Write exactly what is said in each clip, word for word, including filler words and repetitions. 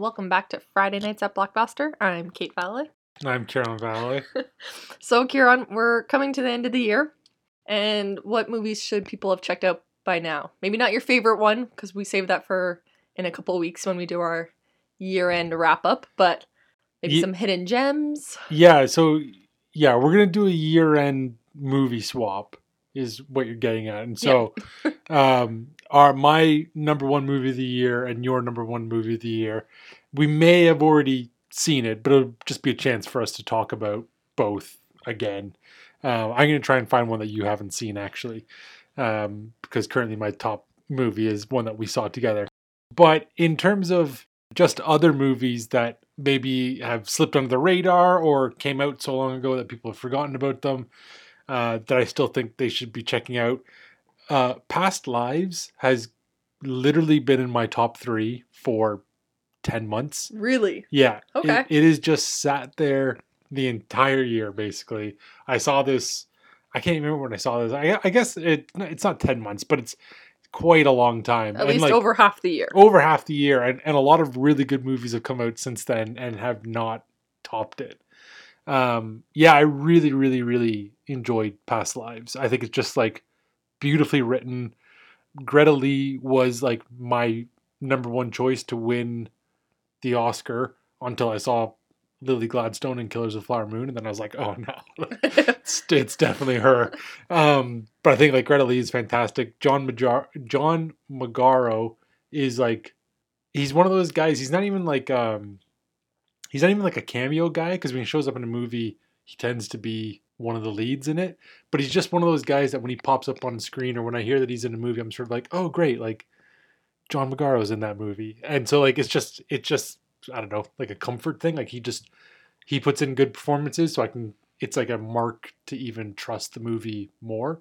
welcome back to Friday Nights at Blockbuster. I'm Kate Valley. I'm Kieran Valley. So, Kieran, we're coming to the end of the year, and what movies should people have checked out by now? Maybe not your favorite one, because we saved that for in a couple of weeks when we do our year-end wrap-up, but maybe Ye- some hidden gems. Yeah, so, yeah, we're going to do a year-end movie swap, is what you're getting at. And so, yeah. um, our my number one movie of the year and your number one movie of the year, we may have already seen it, but it'll just be a chance for us to talk about both again. Uh, I'm going to try and find one that you haven't seen, actually, um, because currently my top movie is one that we saw together. But in terms of just other movies that maybe have slipped under the radar or came out so long ago that people have forgotten about them, uh, that I still think they should be checking out, uh, Past Lives has literally been in my top three for ten months. Really? Yeah. Okay. It, it has just sat there the entire year, basically. I saw this, I can't remember when I saw this. I, I guess it it's not ten months, but it's quite a long time. At and least like, over half the year. Over half the year. And, and a lot of really good movies have come out since then and have not topped it. Um, yeah, I really, really, really enjoyed Past Lives. I think it's just like beautifully written. Greta Lee was like my number one choice to win the Oscar until I saw Lily Gladstone in Killers of the Flower Moon, and then I was like, oh no, it's, it's definitely her. Um, but I think like Greta Lee is fantastic. John Majar- John Magaro is like, he's one of those guys. He's not even like um, he's not even like a cameo guy, because when he shows up in a movie, he tends to be one of the leads in it. But he's just one of those guys that when he pops up on screen or when I hear that he's in a movie, I'm sort of like, oh great, like John Magaro's in that movie. And so like it's just it's just I don't know, like a comfort thing. Like he just he puts in good performances, so I can it's like a mark to even trust the movie more.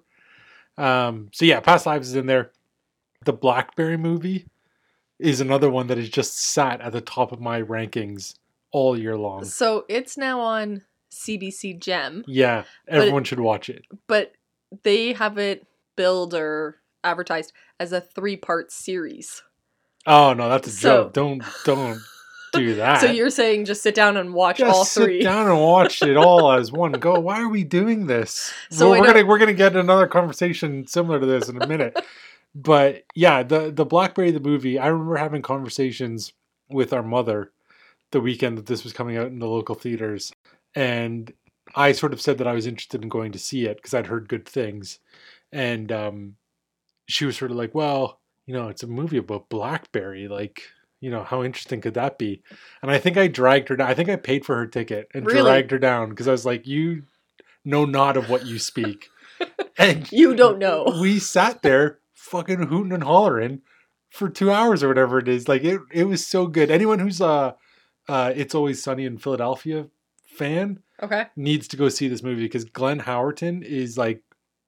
Um so yeah, Past Lives is in there. The Blackberry movie is another one that has just sat at the top of my rankings all year long. So it's now on C B C Gem. Yeah, everyone should watch it. But they have it billed or advertised as a three-part series. Oh no, that's a so, joke. Don't don't do that. So you're saying just sit down and watch just all three. Sit down and watch it all as one go. Why are we doing this? So well, we're gonna we're gonna get another conversation similar to this in a minute. But yeah, the the Blackberry the movie, I remember having conversations with our mother the weekend that this was coming out in the local theaters. And I sort of said that I was interested in going to see it because I'd heard good things. And um, she was sort of like, well, you know, it's a movie about Blackberry. Like, you know, how interesting could that be? And I think I dragged her down. I think I paid for her ticket and really? dragged her down because I was like, you know not of what you speak. And you don't know. We sat there fucking hooting and hollering for two hours or whatever it is. Like, it, it was so good. Anyone who's uh, uh, It's Always Sunny in Philadelphia fan okay needs to go see this movie because Glenn Howerton is like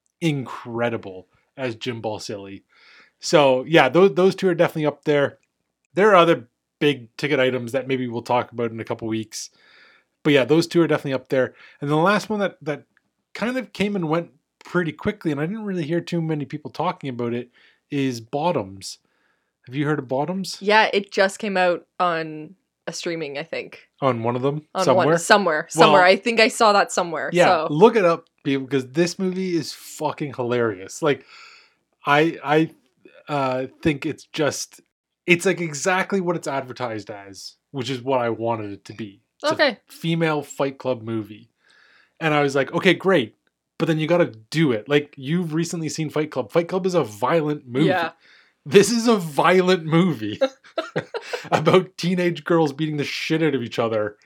incredible as Jim Balsillie. So yeah, those those two are definitely up there. There are other big ticket items that maybe we'll talk about in a couple weeks, but yeah, those two are definitely up there. And the last one that that kind of came and went pretty quickly, and I didn't really hear too many people talking about it, is Bottoms. Have you heard of Bottoms? Yeah, it just came out on a streaming, I think. On one of them? On somewhere? One, somewhere. Somewhere. Well, I think I saw that somewhere. Yeah, so. Look it up, people, because this movie is fucking hilarious. Like, I I uh, think it's just, it's like exactly what it's advertised as, which is what I wanted it to be. It's okay. a female Fight Club movie. And I was like, okay, great. But then you got to do it. Like, you've recently seen Fight Club. Fight Club is a violent movie. Yeah. This is a violent movie about teenage girls beating the shit out of each other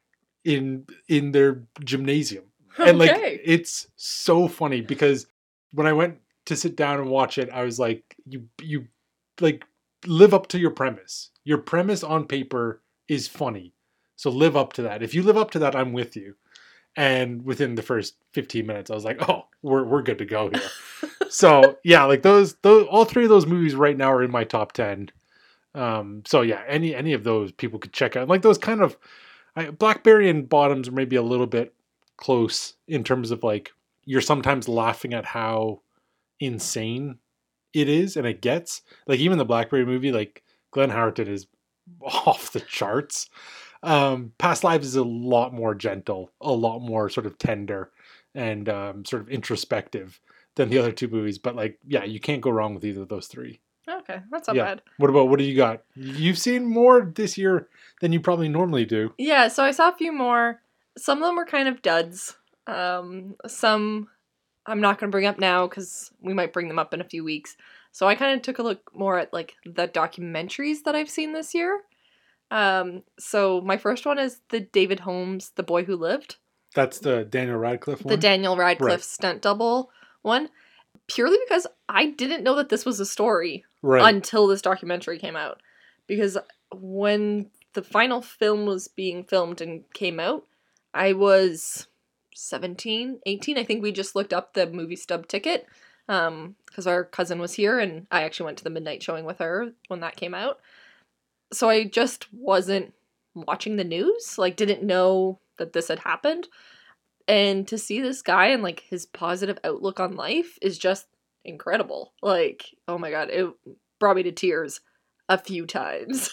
in in their gymnasium. Okay. And like, it's so funny because when I went to sit down and watch it, I was like, you you like live up to your premise. Your premise on paper is funny. So live up to that. If you live up to that, I'm with you. And within the first fifteen minutes, I was like, oh, we're we're good to go here. So yeah, like those those all three of those movies right now are in my top ten. Um, so yeah, any any of those people could check out. Like those kind of I, Blackberry and Bottoms are maybe a little bit close in terms of like you're sometimes laughing at how insane it is and it gets. Like even the Blackberry movie, like Glenn Howerton is off the charts. Um, Past Lives is a lot more gentle, a lot more sort of tender, and um, sort of introspective than the other two movies. But like, yeah, you can't go wrong with either of those three. Okay, that's not Yeah. bad. What about what do you got? You've seen more this year than you probably normally do. Yeah, so I saw a few more. Some of them were kind of duds. Um, some I'm not going to bring up now because we might bring them up in a few weeks. So I kind of took a look more at like the documentaries that I've seen this year. Um, so my first one is the David Holmes, The Boy Who Lived. That's the Daniel Radcliffe one? The Daniel Radcliffe Right. stunt double one. Purely because I didn't know that this was a story Right. until this documentary came out. Because when the final film was being filmed and came out, I was seventeen, eighteen. I think we just looked up the movie stub ticket um, because our cousin was here and I actually went to the midnight showing with her when that came out. So I just wasn't watching the news, like didn't know that this had happened. And to see this guy and like his positive outlook on life is just incredible. Like, oh my God, it brought me to tears a few times.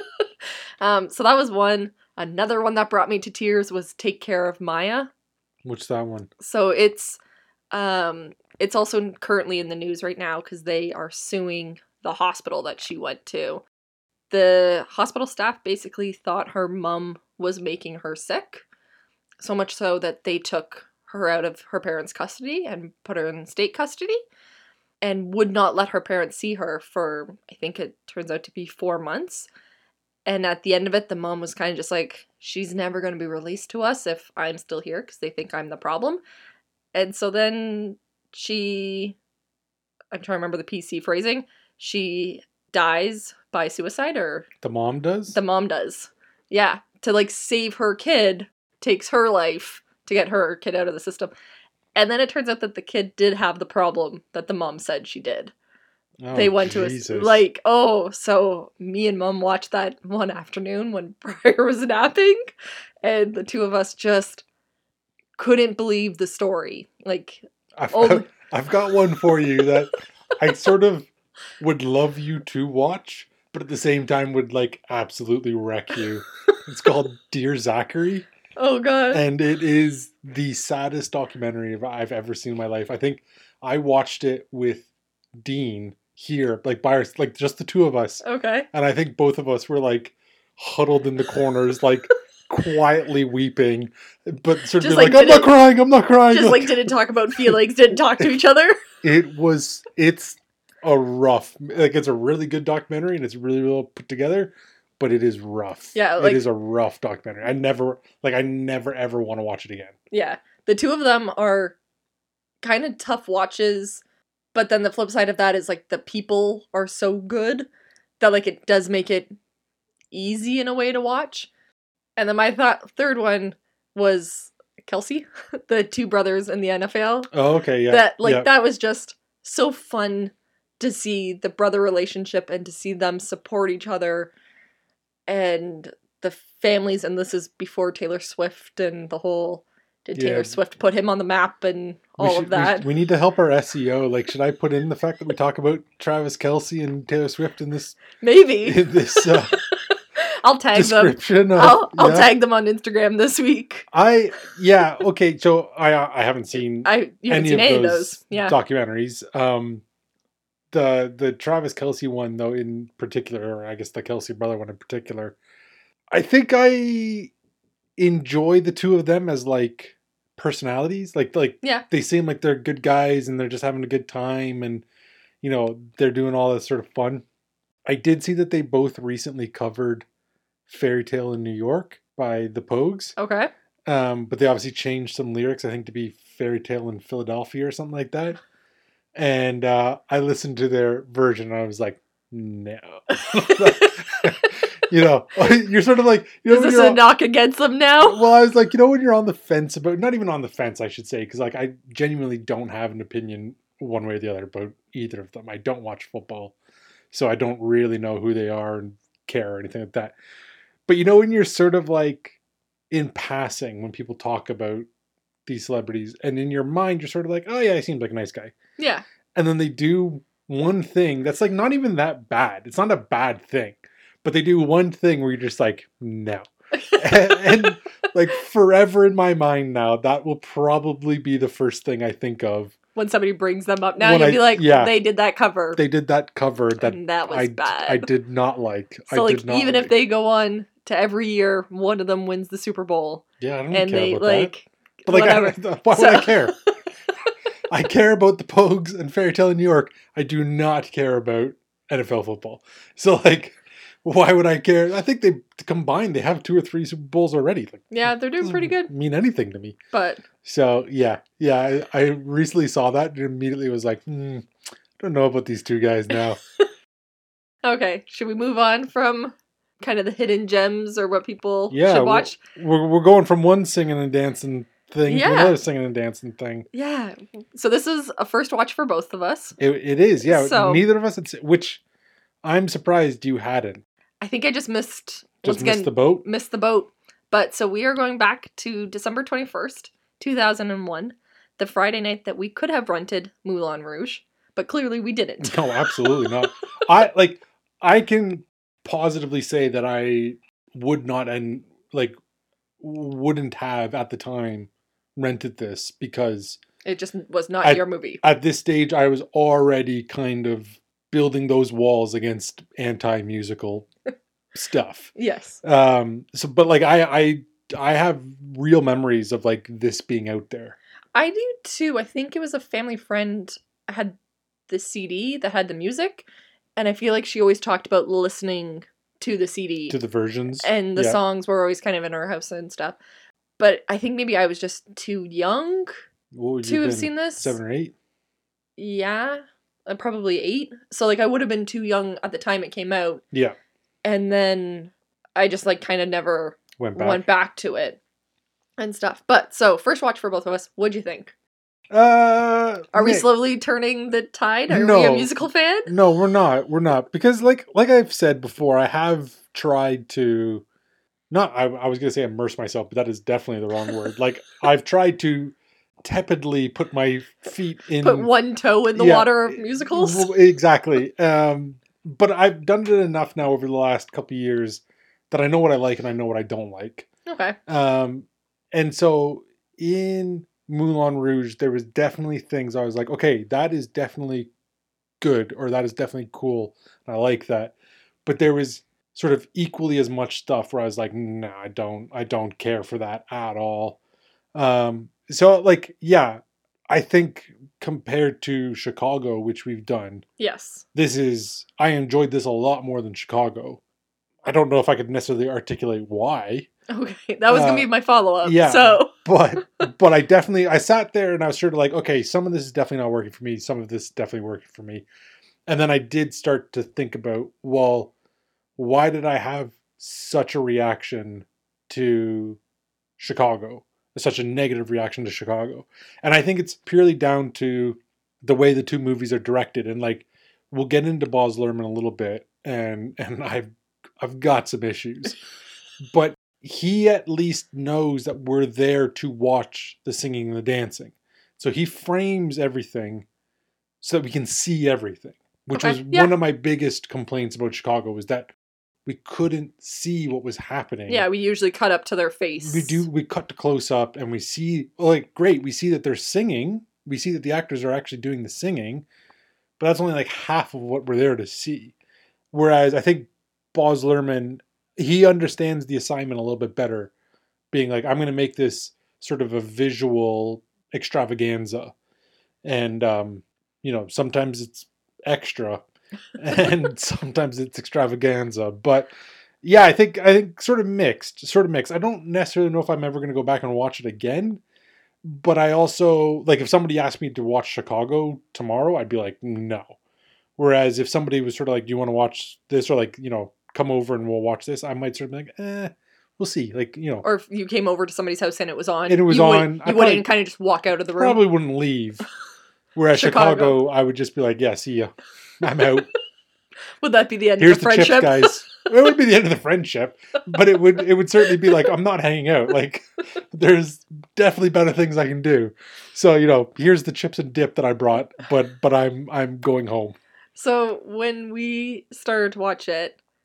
um, so that was one. Another one that brought me to tears was Take Care of Maya. What's that one? So it's um it's also currently in the news right now because they are suing the hospital that she went to. The hospital staff basically thought her mom was making her sick, so much so that they took her out of her parents' custody and put her in state custody and would not let her parents see her for, I think it turns out to be four months. And at the end of it, the mom was kind of just like, she's never going to be released to us if I'm still here because they think I'm the problem. And so then she, I'm trying to remember the P C phrasing, she dies by suicide, or The mom does? the mom does. Yeah, to like save her kid, takes her life to get her kid out of the system. And then it turns out that the kid did have the problem that the mom said she did. Oh, They went Jesus. to a, like, oh, so me and mom watched that one afternoon when Briar was napping, and the two of us just couldn't believe the story. Like, I've, oh, I've, I've got one for you that I sort of would love you to watch, but at the same time would like absolutely wreck you. It's called Dear Zachary. oh God. And it is the saddest documentary I've ever seen in my life. I think I watched it with Dean here, like by our, like just the two of us. Okay. And I think both of us were like huddled in the corners, like quietly weeping, but sort of Just, like, like, I'm not didn't- crying, I'm not crying. Just like didn't talk about feelings, didn't talk to each other. It was, it's a rough, like it's a really good documentary and it's really well put together, but it is rough. Yeah, like- it is a rough documentary. I never, like I never ever want to watch it again. Yeah. The two of them are kind of tough watches, but then the flip side of that is like the people are so good that like it does make it easy in a way to watch. And then my th- third one was Kelsey, the two brothers in the N F L. Oh, okay, yeah. that like yeah. that was just so fun to see the brother relationship and to see them support each other and the families. And this is before Taylor Swift and the whole did Taylor Yeah. Swift put him on the map and We all should- of that. We, we need to help our S E O. Like, should I put in the fact that we talk about Travis Kelce and Taylor Swift in this Maybe in this uh, I'll tag them. description? Of, I'll I'll yeah. tag them on Instagram this week. I yeah okay. So I I haven't seen I you haven't any seen of any of those, those. Yeah. documentaries. Um, the the Travis Kelce one though in particular, or I guess the Kelce brother one in particular, I think I enjoy the two of them as like personalities. Like like Yeah. they seem like they're good guys and they're just having a good time and you know they're doing all this sort of fun. I did see that they both recently covered Fairy Tale in New York by the Pogues. Okay. Um, but they obviously changed some lyrics, I think, to be Fairy Tale in Philadelphia or something like that. And uh, I listened to their version and I was like, no. you know, you're sort of like, you know, Is when this you're a on- knock against them now? well, I was like, you know, when you're on the fence about, not even on the fence, I should say, because like I genuinely don't have an opinion one way or the other about either of them. I don't watch football, so I don't really know who they are and care or anything like that. But you know, when you're sort of like in passing, when people talk about these celebrities, and in your mind, you're sort of like, oh yeah, he seems like a nice guy. Yeah. And then they do one thing that's like not even that bad. It's not a bad thing. but they do one thing where you're just like, no. and, and like forever in my mind now, that will probably be the first thing I think of. When somebody brings them up now, When you'll I- be like, yeah. they did that cover. They did that cover that, And that was I, bad. I did not like. So, I like, did not even like. if they go on to every year, one of them wins the Super Bowl. Yeah, I don't And care they, about like, that. But, like, I whatever. don't, why So- would I care? I care about the Pogues and Fairy Tale in New York. I do not care about N F L football. So, like, why would I care? I think they combined, they have two or three Super Bowls already. Like, Yeah, they're doing doesn't pretty good. mean anything to me. But So, yeah. Yeah, I, I recently saw that and immediately was like, hmm, I don't know about these two guys now. okay, should we move on from kind of the hidden gems or what people Yeah, should we're- watch? We're, we're going from one singing and dancing thing to Yeah. another singing and dancing thing. Yeah. So this is a first watch for both of us. It, it is, yeah. So- Neither of us had, se- which I'm surprised you hadn't. I think I just missed Just once missed again the boat. missed the boat. But so we are going back to December twenty-first, two thousand one, the Friday night that we could have rented Moulin Rouge, but clearly we didn't. No, absolutely not. I like. I can positively say that I would not and like wouldn't have at the time rented this because It just was not I- your movie. at this stage I was already kind of building those walls against anti-musical stuff. Yes. Um. So, but like I, I, I have real memories of like this being out there. I do too. I think it was a family friend had the C D that had the music, and I feel like she always talked about listening to the C D. To the versions. And the Yeah. songs were always kind of in our house and stuff. But I think maybe I was just too young What would you to have been, seen this. Seven or eight. Yeah, uh, probably eight. So like I would have been too young at the time it came out, Yeah. and then I just like kind of never Went back. went back to it and stuff. But so first watch for both of us. What'd you think? Uh. Are we Nick, slowly turning the tide? Are we a No. musical fan? No, we're not. We're not because like like I've said before, I have tried to. Not. I, I was gonna say immerse myself, but that is definitely the wrong word. Like I've tried to tepidly put my feet in. Put one toe in the Yeah. water of musicals. Well, exactly. Um, but I've done it enough now over the last couple of years that I know what I like and I know what I don't like. Okay. Um, and so in Moulin Rouge, there was definitely things I was like, okay, that is definitely good, or that is definitely cool. And I like that. But there was sort of equally as much stuff where I was like, nah, I don't, I don't care for that at all. Um, so like, yeah, I think compared to Chicago, which we've done, Yes. this is, I enjoyed this a lot more than Chicago. I don't know if I could necessarily articulate why, Okay. That was Uh, gonna be my follow up. yeah. So but but I definitely I sat there and I was sort of like, okay, some of this is definitely not working for me. Some of this is definitely working for me. And then I did start to think about, well, why did I have such a reaction to Chicago? Such a negative reaction to Chicago. And I think it's purely down to the way the two movies are directed. And like we'll get into Baz Luhrmann a little bit, and and I've I've got some issues. But he at least knows that we're there to watch the singing and the dancing. So he frames everything so that we can see everything, which Okay, was yeah. one of my biggest complaints about Chicago, was that we couldn't see what was happening. yeah, we usually cut up to their face. We do, we cut to close up and we see, like, great, we see that they're singing. We see that the actors are actually doing the singing, but that's only like half of what we're there to see. Whereas I think Baz Luhrmann, he understands the assignment a little bit better, being like, I'm going to make this sort of a visual extravaganza. And, um, you know, sometimes it's extra and sometimes it's extravaganza. But yeah, I think, I think sort of mixed, sort of mixed. I don't necessarily know if I'm ever going to go back and watch it again. But I also, like, if somebody asked me to watch Chicago tomorrow, I'd be like, no. Whereas if somebody was sort of like, do you want to watch this? Or like, you know, come over and we'll watch this, I might sort of be like, eh, we'll see. Like, you know, Or if you came over to somebody's house and it was on, And it was you on, Wouldn't, I you probably- wouldn't kind of just walk out of the room. probably wouldn't leave. Whereas Chicago. Chicago, I would just be like, yeah, see ya. I'm out. Would that be the end Here's of the the chips, friendship? guys. It would be the end of the friendship, but it would it would certainly be like, I'm not hanging out. Like, there's definitely better things I can do. So, you know, here's the chips and dip that I brought, but but I'm I'm going home. So when we started to watch it,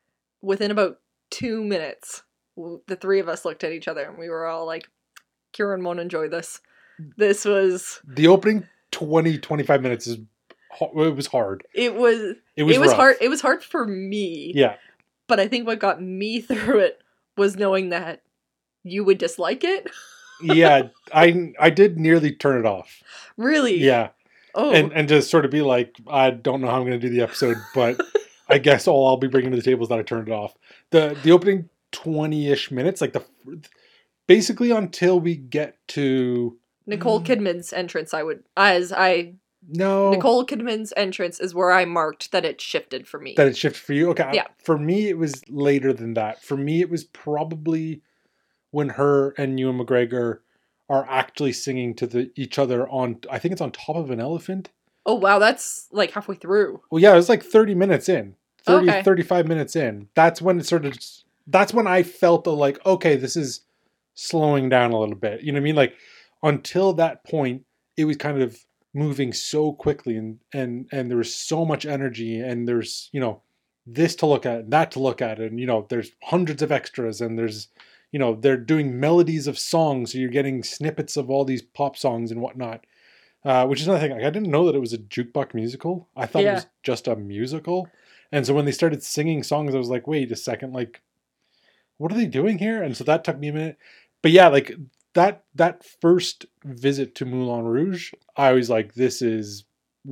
within about two minutes, w- the three of us looked at each other and we were all like, Kieran won't enjoy this. This was... The opening twenty, twenty-five minutes is... It was hard. It was... It was, it was rough. hard. It was hard for me. Yeah. But I think what got me through it was knowing that you would dislike it. Yeah, I I did nearly turn it off. Really? Yeah. Oh. And and just sort of be like, I don't know how I'm going to do the episode, but I guess all I'll be bringing to the table is that I turned it off. The the opening twenty-ish minutes, like the basically until we get to Nicole Kidman's entrance, I would as I no Nicole Kidman's entrance is where I marked that it shifted for me. That it shifted for you? Okay. Yeah. For me, it was later than that. For me, it was probably when her and Ewan McGregor are actually singing to the each other on, I think it's on top of an elephant. Oh, wow. That's like halfway through. Well, yeah, it was like thirty minutes in. thirty, Okay. thirty-five minutes in. That's when it sort of, that's when I felt like, okay, this is slowing down a little bit. You know what I mean? Like, until that point, it was kind of moving so quickly and, and, and there was so much energy and there's, you know, this to look at and that to look at. And, you know, there's hundreds of extras and there's, you know, they're doing melodies of songs. So you're getting snippets of all these pop songs and whatnot, uh, which is another thing. Like, I didn't know that it was a jukebox musical. I thought Yeah. it was just a musical. And so when they started singing songs, I was like, wait a second, like, what are they doing here? And so that took me a minute. But yeah, like that that first visit to Moulin Rouge, I was like, this is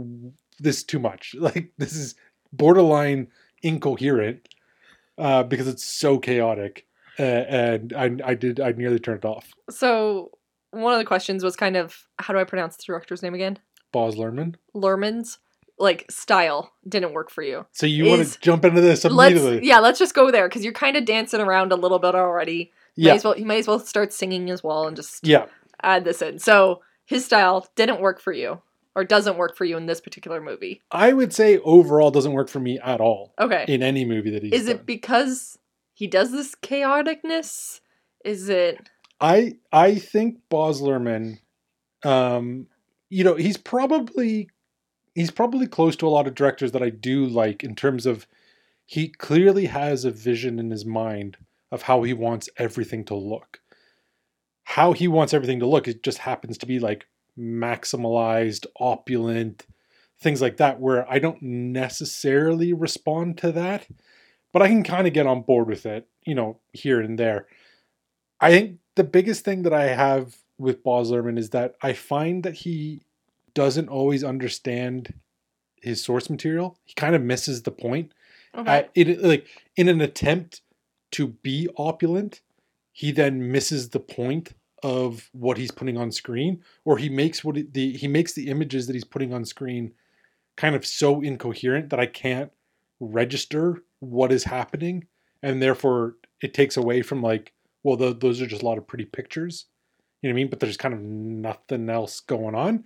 this is too much. Like, this is borderline incoherent uh, because it's so chaotic. Uh, and I I did I nearly turned it off. So one of the questions was kind of, how do I pronounce the director's name again? Baz Luhrmann. Luhrmann's like style didn't work for you. So you want Is- to jump into this immediately? Let's yeah, let's just go there because you're kind of dancing around a little bit already. Might Yeah. as well, you might as well start singing as well and just Yeah. add this in. So his style didn't work for you, or doesn't work for you in this particular movie. I would say overall doesn't work for me at all Okay. in any movie that he's Is done. it because he does this chaoticness? Is it? I I think Baz Luhrmann, um, you know, he's probably he's probably close to a lot of directors that I do like in terms of he clearly has a vision in his mind of how he wants everything to look. How he wants everything to look, it just happens to be like maximalized, opulent, things like that, where I don't necessarily respond to that, but I can kind of get on board with it, you know, here and there. I think the biggest thing that I have with Baz Luhrmann is that I find that he doesn't always understand his source material. He kind of misses the point. Okay. I, it, like in an attempt to be opulent, he then misses the point of what he's putting on screen, or he makes what it, the he makes the images that he's putting on screen kind of so incoherent that I can't register what is happening, and therefore it takes away from like, well, th- those are just a lot of pretty pictures, you know what I mean? But there's kind of nothing else going on.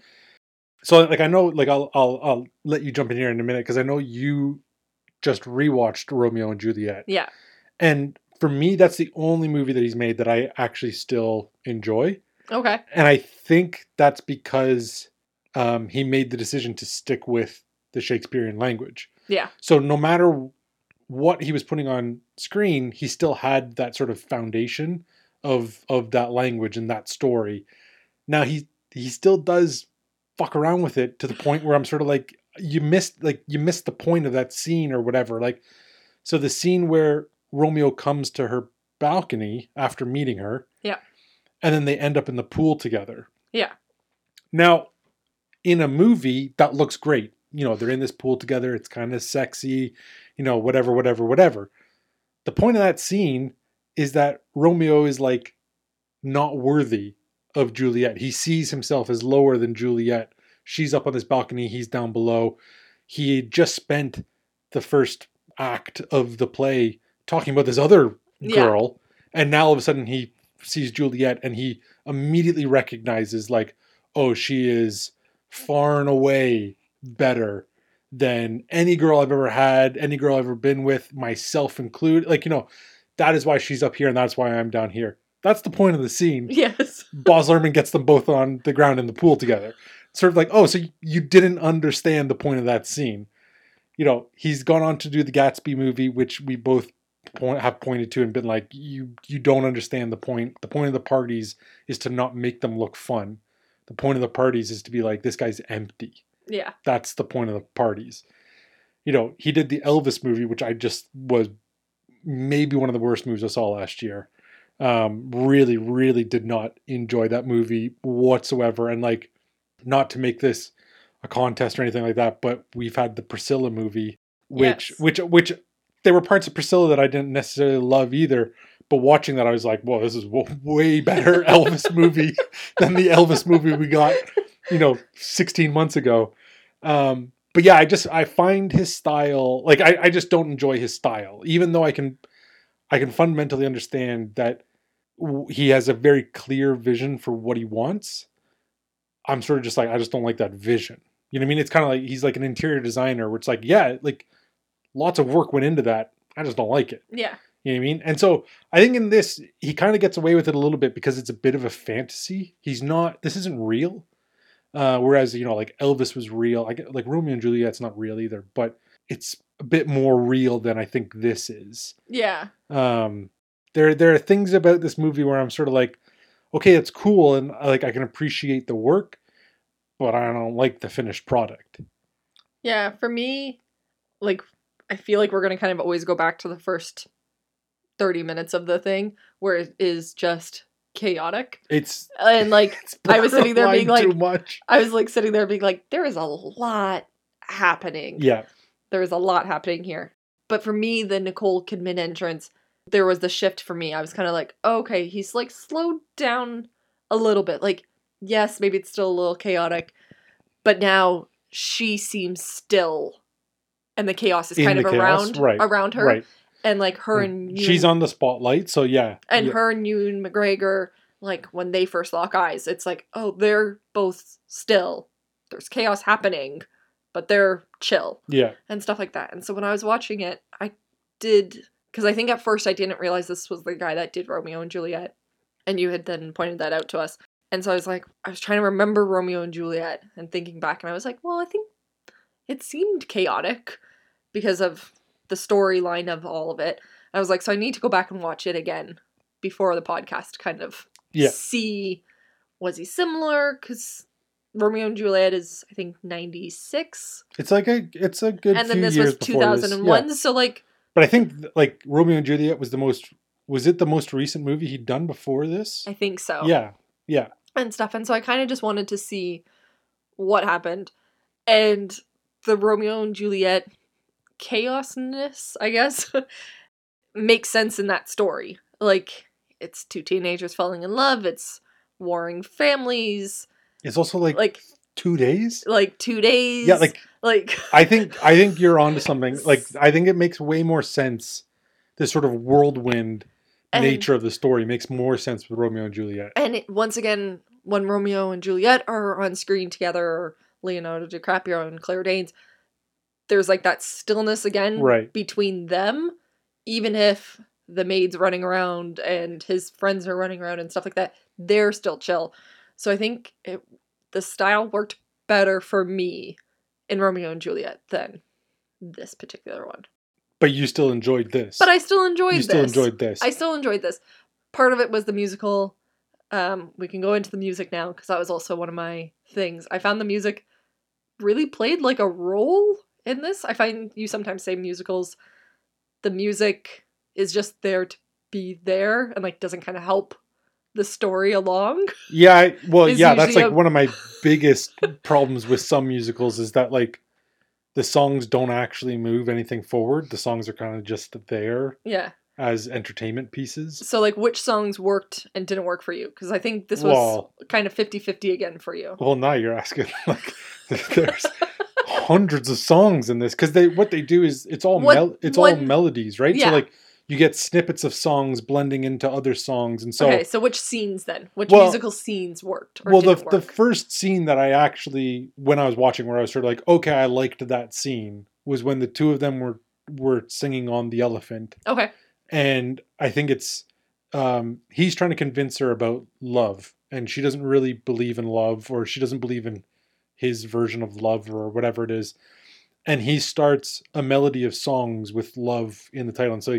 So like I know, like I'll I'll I'll let you jump in here in a minute because I know you just rewatched Romeo and Juliet. Yeah. And for me, that's the only movie that he's made that I actually still enjoy. Okay. And I think that's because um, he made the decision to stick with the Shakespearean language. Yeah. So no matter what he was putting on screen, he still had that sort of foundation of of that language and that story. Now he he still does fuck around with it to the point where I'm sort of like, you missed like you missed the point of that scene or whatever. Like, so the scene where Romeo comes to her balcony after meeting her. Yeah. And then they end up in the pool together. Yeah. Now, in a movie, that looks great. You know, they're in this pool together. It's kind of sexy, you know, whatever, whatever, whatever. The point of that scene is that Romeo is like not worthy of Juliet. He sees himself as lower than Juliet. She's up on this balcony. He's down below. He had just spent the first act of the play talking about this other girl. Yeah. And now all of a sudden he sees Juliet and he immediately recognizes like, oh, she is far and away better than any girl I've ever had, any girl I've ever been with, myself included. Like, you know, that is why she's up here and that's why I'm down here. That's the point of the scene. Yes. Baz Luhrmann gets them both on the ground in the pool together. Sort of like, oh, so you didn't understand the point of that scene. You know, he's gone on to do the Gatsby movie, which we both point, have pointed to and been like, you you don't understand the point. The point of the parties is to not make them look fun. The point of the parties is to be like, this guy's empty. Yeah. That's the point of the parties. You know, he did the Elvis movie, which I just was maybe one of the worst movies I saw last year. Um, really, really did not enjoy that movie whatsoever. And like, not to make this a contest or anything like that, but we've had the Priscilla movie, which, Yes. which, which, there were parts of Priscilla that I didn't necessarily love either. But watching that, I was like, "Whoa, this is a way better Elvis movie than the Elvis movie we got, you know, sixteen months ago." Um, but yeah, I just I find his style like I, I just don't enjoy his style, even though I can I can fundamentally understand that w- he has a very clear vision for what he wants. I'm sort of just like I just don't like that vision. You know what I mean? It's kind of like he's like an interior designer, where it's like, yeah, like lots of work went into that. I just don't like it. Yeah. You know what I mean? And so I think in this, he kind of gets away with it a little bit because it's a bit of a fantasy. He's not, this isn't real. Uh, whereas, you know, like Elvis was real. I get, like Romeo and Juliet's not real either, but it's a bit more real than I think this is. Yeah. Um, there, there are things about this movie where I'm sort of like, okay, it's cool. And like, I can appreciate the work, but I don't like the finished product. Yeah. For me, like, I feel like we're going to kind of always go back to the first thirty minutes of the thing where it is just chaotic. It's, And like, it's I was sitting there being like, too much. I was like sitting there being like, there is a lot happening. Yeah. There is a lot happening here. But for me, the Nicole Kidman entrance, there was the shift for me. I was kind of like, oh, okay, he's like slowed down a little bit. Like, yes, maybe it's still a little chaotic, but now she seems still, and the chaos is In kind the of chaos, around right, around her. Right. And like her and Ewan, she's on the spotlight, so yeah. and yeah. her and Ewan McGregor, like when they first lock eyes, it's like, oh, they're both still. There's chaos happening, but they're chill. Yeah. And stuff like that. And so when I was watching it, I did, because I think at first I didn't realize this was the guy that did Romeo and Juliet, and you had then pointed that out to us. And so I was like, I was trying to remember Romeo and Juliet and thinking back, and I was like, well, I think it seemed chaotic because of the storyline of all of it. I was like, so I need to go back and watch it again before the podcast to kind of Yeah. see, was he similar? Because Romeo and Juliet is, I think, ninety-six. It's like a it's a good And few then this years was before two thousand one. this. So, like, Yeah. But I think like Romeo and Juliet was the most was it the most recent movie he'd done before this? I think so. Yeah. Yeah. And stuff. And so I kind of just wanted to see what happened. And the Romeo and Juliet chaosness, I guess, makes sense in that story. Like, it's two teenagers falling in love, it's warring families. It's also like Like, two days? like two days. Yeah, like like I think I think you're onto something. Like I think it makes way more sense. This sort of whirlwind And- nature of the story makes more sense with Romeo and Juliet. And it, once again, when Romeo and Juliet are on screen together, or Leonardo DiCaprio and Claire Danes, there's like that stillness again Right. between them, even if the maid's running around and his friends are running around and stuff like that, they're still chill. So I think it, the style worked better for me in Romeo and Juliet than this particular one. But you still enjoyed this. But I still enjoyed you this. still enjoyed this. I still enjoyed this. Part of it was the musical. Um, we can go into the music now because that was also one of my things. I found the music really played like a role in this. I find you sometimes say musicals, the music is just there to be there and like doesn't kind of help the story along. Yeah, I, well, Is yeah, that's usually like a- one of my biggest problems with some musicals is that like the songs don't actually move anything forward. The songs are kind of just there Yeah. as entertainment pieces. So like which songs worked and didn't work for you? Because I think this was Well- kind of fifty-fifty again for you. Well, now you're asking like there's hundreds of songs in this because they what they do is it's all What- mel- it's what- all melodies, right? Yeah. So like you get snippets of songs blending into other songs, and so okay, so which scenes then? Which Well- musical scenes worked or well the didn't the work? first scene that I actually when I was watching where I was sort of like okay I liked that scene was when the two of them were were singing on the elephant, Okay. and I think it's um he's trying to convince her about love, and she doesn't really believe in love, or she doesn't believe in his version of love or whatever it is, and he starts a melody of songs with love in the title, and so you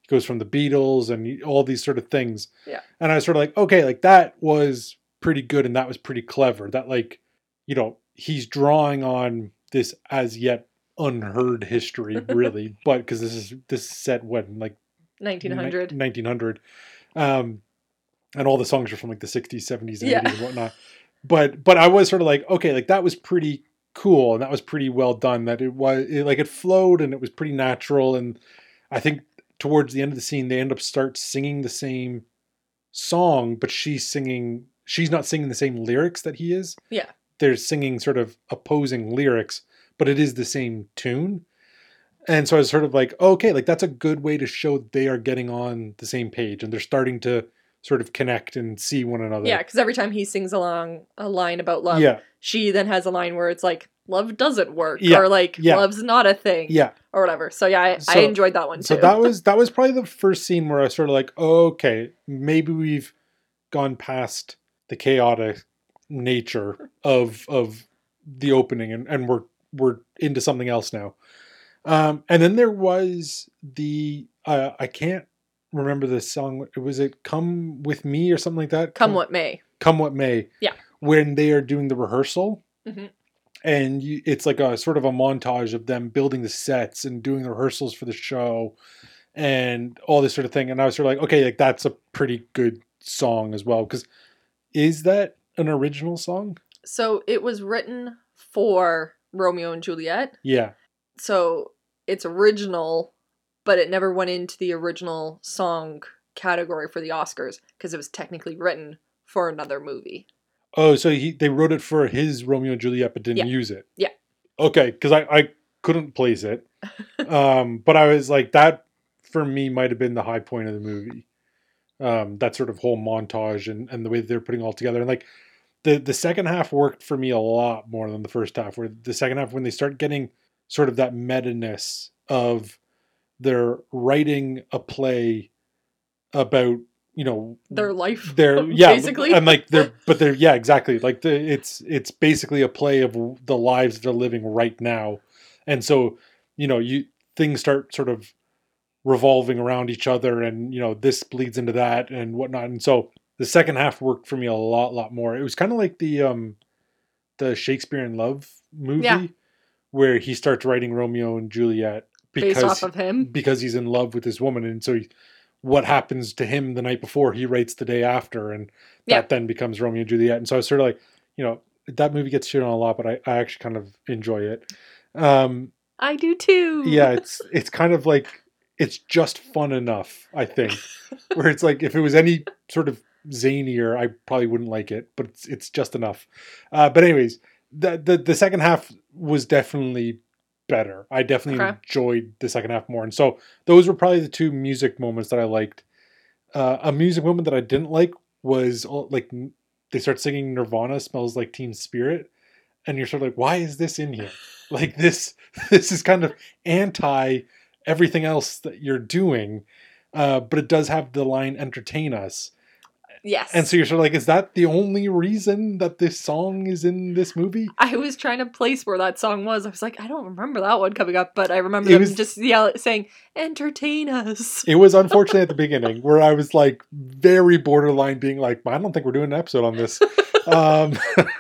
goes from the Beatles and all these sort of things. Yeah. And I was sort of like, okay, like that was pretty good and that was pretty clever. That like, you know, he's drawing on this as yet unheard history, really, but because this is this is set when like nineteen hundred. nineteen hundred, um, and all the songs are from like the sixties, seventies, and Yeah. eighties and whatnot. But but I was sort of like, okay, like that was pretty cool and that was pretty well done. That it was it, like it flowed and it was pretty natural. And I think towards the end of the scene, they end up start singing the same song, but she's singing. She's not singing the same lyrics that he is. Yeah. They're singing sort of opposing lyrics, but it is the same tune. And so I was sort of like, okay, like that's a good way to show they are getting on the same page and they're starting to sort of connect and see one another. Yeah, because every time he sings along a line about love, Yeah. she then has a line where it's like, love doesn't work, Yeah, or like, yeah. love's not a thing, Yeah. or whatever. So yeah, I, I So- enjoyed that one too. So that was that was probably the first scene where I was sort of like, okay, maybe we've gone past the chaotic nature of of the opening and, and we're we're into something else now. Um, and then there was the uh, I can't remember the song. Was it "Come with Me" or something like that? Come what may. Come what may. Yeah. When they are doing the rehearsal, Mhm. and you, it's like a sort of a montage of them building the sets and doing the rehearsals for the show, and all this sort of thing. And I was sort of like, okay, like that's a pretty good song as well. Because is that an original song? So it was written for Romeo and Juliet. Yeah. So it's original, but it never went into the original song category for the Oscars because it was technically written for another movie. Oh, so he they wrote it for his Romeo and Juliet, but didn't Yeah. use it. Yeah. Okay, because I, I couldn't place it, um, but I was like that for me might have been the high point of the movie. Um, that sort of whole montage and, and the way that they're putting it all together, and like the the second half worked for me a lot more than the first half. Where the second half, when they start getting sort of that meta-ness of they're writing a play about, you know, Their life, they're yeah basically. and like they're but they're yeah exactly like the it's it's basically a play of the lives that they're living right now. And so, you know, you things start sort of revolving around each other, and you know this bleeds into that and whatnot. And so the second half worked for me a lot lot more. It was kind of like the um the Shakespeare in Love movie, Yeah. where he starts writing Romeo and Juliet because based off of him. because he's in love with this woman, and so he, what happens to him the night before he writes the day after, and that Yeah. then becomes Romeo and Juliet. And so I was sort of like, you know, that movie gets shit on a lot, but I, I actually kind of enjoy it. Um, I do too. yeah, it's it's kind of like it's just fun enough, I think. Where it's like if it was any sort of zanier, I probably wouldn't like it, but it's it's just enough. Uh, but anyways, the, the the second half was definitely better. I definitely Okay. enjoyed the second half more, and so those were probably the two music moments that I liked. Uh, a music moment that I didn't like was uh, like n- they start singing Nirvana "Smells Like Teen Spirit," and you're sort of like, why is this in here? Like this this is kind of anti everything else that you're doing, uh, but it does have the line "entertain us." Yes. And so you're sort of like, is that the only reason that this song is in this movie? I was trying to place where that song was. I was like, I don't remember that one coming up, but I remember It them was- just yell, saying, entertain us. It was unfortunate at the beginning where I was like very borderline being like, I don't think we're doing an episode on this. Um,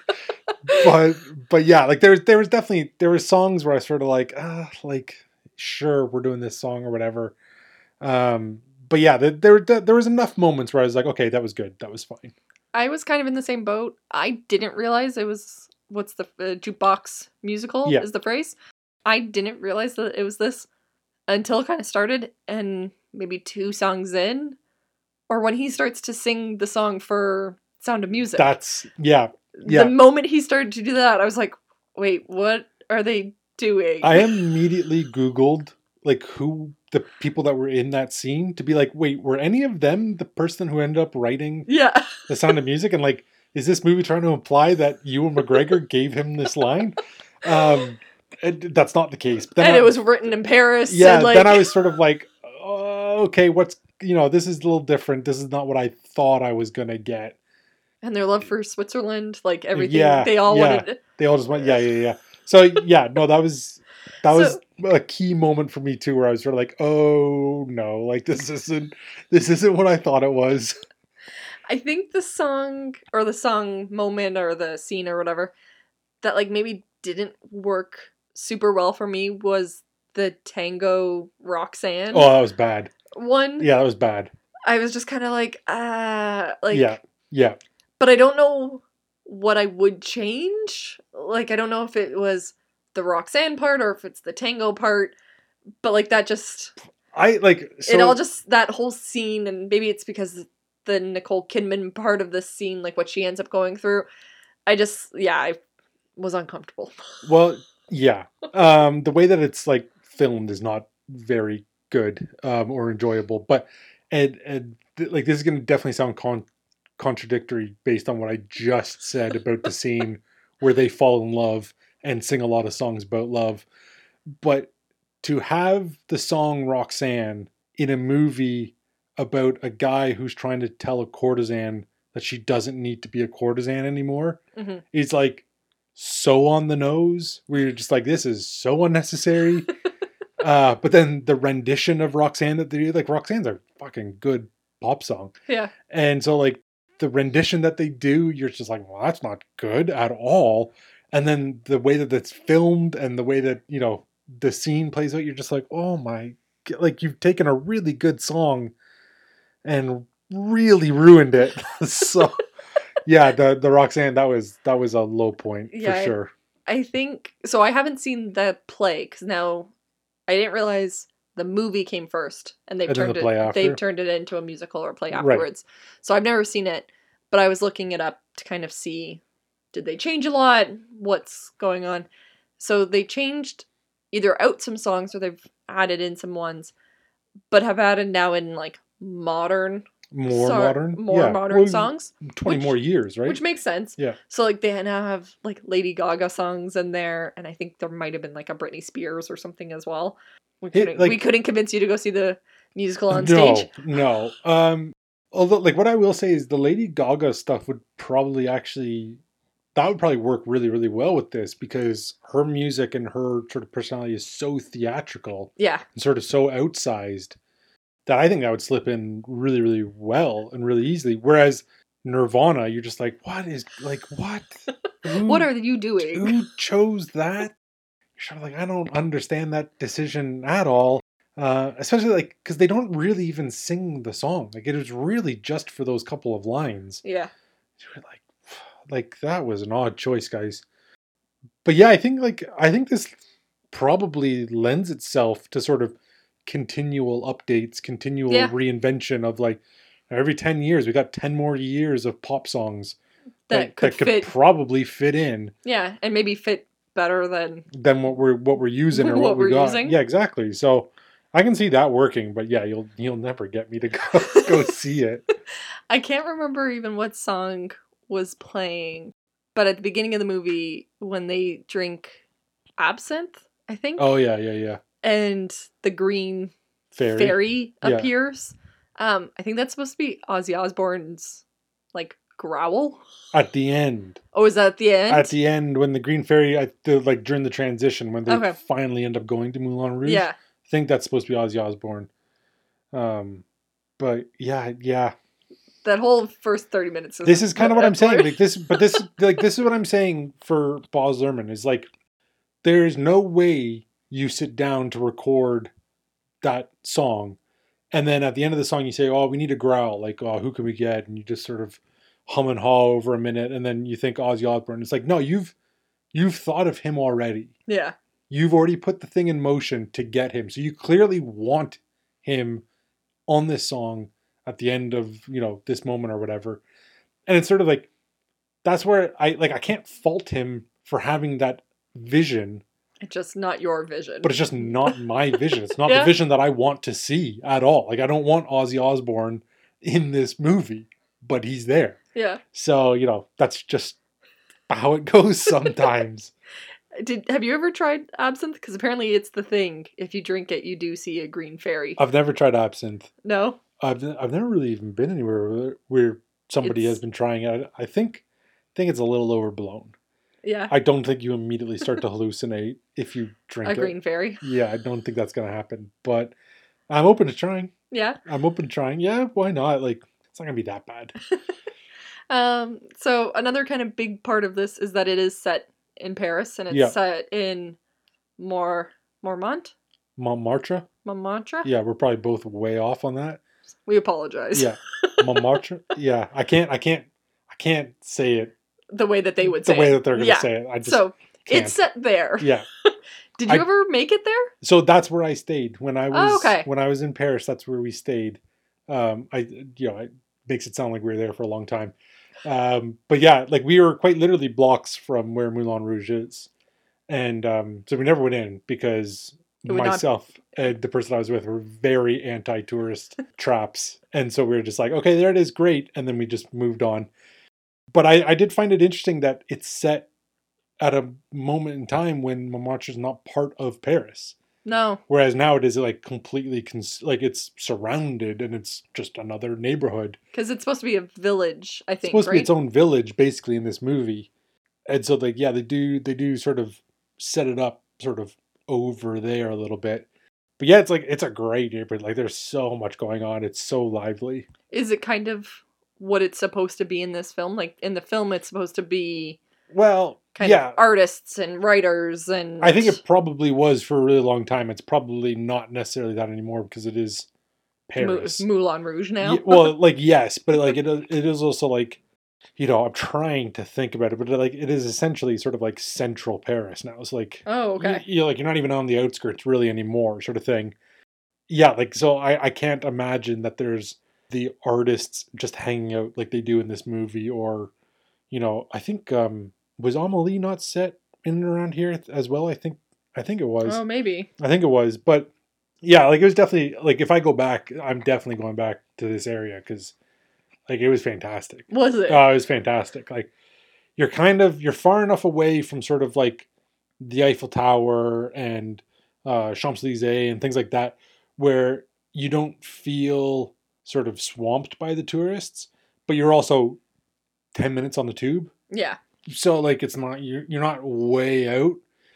but but yeah, like there was there was definitely there were songs where I sort of like, ah, like sure we're doing this song or whatever. Um, but yeah, there, there there was enough moments where I was like, okay, that was good, that was fine. I was kind of in the same boat. I didn't realize it was, what's the, uh, jukebox musical Yeah. is the phrase. I didn't realize that it was this until it kind of started, and maybe two songs in, or when he starts to sing the song for Sound of Music. That's yeah. yeah. The moment he started to do that, I was like, wait, what are they doing? I immediately Googled like who the people that were in that scene to be like, wait, were any of them the person who ended up writing Yeah. The Sound of Music? And like, is this movie trying to imply that Ewan McGregor gave him this line? Um, and that's not the case. But then And I- it was written in Paris. yeah. And like, Then I was sort of like, oh, okay, what's you know, this is a little different. This is not what I thought I was gonna get. and their love for Switzerland, like everything Yeah, they all yeah. wanted. They all just went, yeah, yeah, yeah. So yeah, no, that was that So- was a key moment for me too, where I was sort of like, oh no, like this isn't this isn't what I thought it was. I think the song or the song moment or the scene or whatever that like maybe didn't work super well for me was the Tango Roxanne Oh, that was bad. one. Yeah, that was bad. I was just kind of like, ah, like, Yeah, yeah. but I don't know what I would change. Like, I don't know if it was the Roxanne part or if it's the Tango part, but like that just, I like so, it all just, that whole scene, and maybe it's because the Nicole Kidman part of the scene, like what she ends up going through, I just, yeah, I was uncomfortable. Well, yeah. Um, the way that it's like filmed is not very good um, or enjoyable, but and and th- like this is going to definitely sound con- contradictory based on what I just said about the scene where they fall in love and sing a lot of songs about love, but to have the song Roxanne in a movie about a guy who's trying to tell a courtesan that she doesn't need to be a courtesan anymore Mm-hmm. is like so on the nose. We're just like, this is so unnecessary. uh, but then the rendition of Roxanne that they do, like Roxanne's a fucking good pop song. Yeah. And so like the rendition that they do, you're just like, well, that's not good at all. And then the way that it's filmed and the way that, you know, the scene plays out, you're just like, oh my, like you've taken a really good song and really ruined it. So yeah, the the Roxanne, that was that was a low point Yeah, for I- sure. I think, so I haven't seen the play, because now I didn't realize the movie came first, and they've And then turned the it, play after? they've turned it into a musical or play Right. afterwards. So I've never seen it, but I was looking it up to kind of see, did they change a lot? What's going on? So they changed either out some songs or they've added in some ones, but have added now in like modern, More so- modern, more yeah. modern Well, songs, Twenty which- more years, right? which makes sense. Yeah. So like they now have like Lady Gaga songs in there, and I think there might have been like a Britney Spears or something as well. We It, couldn't, like- we couldn't convince you to go see the musical on no, stage. no. Um, although, like, what I will say is the Lady Gaga stuff would probably actually that would probably work really, really well with this because her music and her sort of personality is so theatrical Yeah, and sort of so outsized that I think that would slip in really, really well and really easily. Whereas Nirvana, you're just like, what is like what? Who, what are you doing? who chose that? You're sort of like, I don't understand that decision at all. Uh, especially like because they don't really even sing the song. Like it was really just for those couple of lines. Yeah, You're like, like that was an odd choice, guys. But yeah, I think like I think this probably lends itself to sort of continual updates, continual Yeah. reinvention of like every ten years we got ten more years of pop songs that, could fit. probably fit in Yeah, and maybe fit better than than what we're what we're using or what, What we we're got. using. Yeah, exactly. So I can see that working, but yeah, you'll you'll never get me to go go see it. I can't remember even what song was playing, but at the beginning of the movie when they drink absinthe, I think, Oh yeah, yeah, yeah. and the green Fairy. fairy, Yeah. appears. Um, I think that's supposed to be Ozzy Osbourne's like growl. At the end. Oh, is that at the end? At the end, when the Green Fairy, I, the, like during the transition, when they Okay. finally end up going to Moulin Rouge, Yeah. I think that's supposed to be Ozzy Osbourne. Um, but yeah, yeah, That whole first thirty minutes. Is this is kind of what I'm saying. blurry. Like this, but this, like this is what I'm saying for Baz Luhrmann is like, there is no way you sit down to record that song, and then at the end of the song you say, "Oh, we need a growl." Like, "Oh, who can we get?" And you just sort of hum and haw over a minute, and then you think Ozzy Osbourne. It's like, no, you've you've thought of him already. Yeah. You've already put the thing in motion to get him. So you clearly want him on this song at the end of, you know, this moment or whatever. And it's sort of like, that's where I, like, I can't fault him for having that vision, It's just not your vision. but it's just not my vision. It's not Yeah. the vision that I want to see at all. Like, I don't want Ozzy Osbourne in this movie, but he's there. Yeah. So, you know, that's just how it goes sometimes. Did have you ever tried absinthe? Because apparently it's the thing. If you drink it, you do see a green fairy. I've never tried absinthe. No. I've I've never really even been anywhere where, where somebody It's- has been trying it. I think I think it's a little overblown. Yeah. I don't think you immediately start to hallucinate if you drink A it. green fairy. Yeah, I don't think that's gonna happen. But I'm open to trying. Yeah. I'm open to trying. Yeah, why not? Like, it's not gonna be that bad. Um, so another kind of big part of this is that it is set in Paris and it's Yeah. set in Mor Mormont? Montmartre? Montmartre? Yeah, we're probably both way off on that. We apologize. Yeah. Montmartre? Yeah. I can't I can't I can't say it The way that they would the say way it. that they're gonna Yeah. say it. I just So can't. it's set there. Yeah. Did you I- ever make it there? So that's where I stayed when I was Oh, okay. when I was in Paris. That's where we stayed. Um, I you know it makes it sound like we were there for a long time, um, but yeah, like we were quite literally blocks from where Moulin Rouge is, and um, so we never went in because It would not- myself and the person I was with were very anti-tourist traps, and so we were just like, okay, there it is, great, and then we just moved on. But I, I did find it interesting that it's set at a moment in time when Montmartre is not part of Paris. No. Whereas now it is like completely, cons- like it's surrounded and it's just another neighborhood. Because it's supposed to be a village, I It's think, supposed to right? be its own village basically in this movie. And so like, yeah, they do, they do sort of set it up sort of over there a little bit. But yeah, it's like, it's a great neighborhood. Like there's so much going on. It's so lively. Is it kind of what it's supposed to be in this film? Like, in the film, it's supposed to be Well, kind yeah. of artists and writers and... I think it probably was for a really long time. It's probably not necessarily that anymore because it is Paris. Mou- Moulin Rouge now. Yeah, well, like yes, but like it it is also like, you know, I'm trying to think about it, but like it is essentially sort of like central Paris now. It's like Oh, okay. you, you like you're not even on the outskirts really anymore, sort of thing. Yeah, like so I I can't imagine that there's the artists just hanging out like they do in this movie, or you know, I think um was Amelie not set in and around here as well? I think I think it was. Oh, maybe. I think it was, but yeah, like it was definitely like if I go back, I'm definitely going back to this area because like it was fantastic. Was it? Oh, it was fantastic. Like you're kind of you're far enough away from sort of like the Eiffel Tower and uh, Champs Elysees and things like that, where you don't feel sort of swamped by the tourists, but you're also ten minutes on the tube. Yeah. So like it's not you're you're not way out,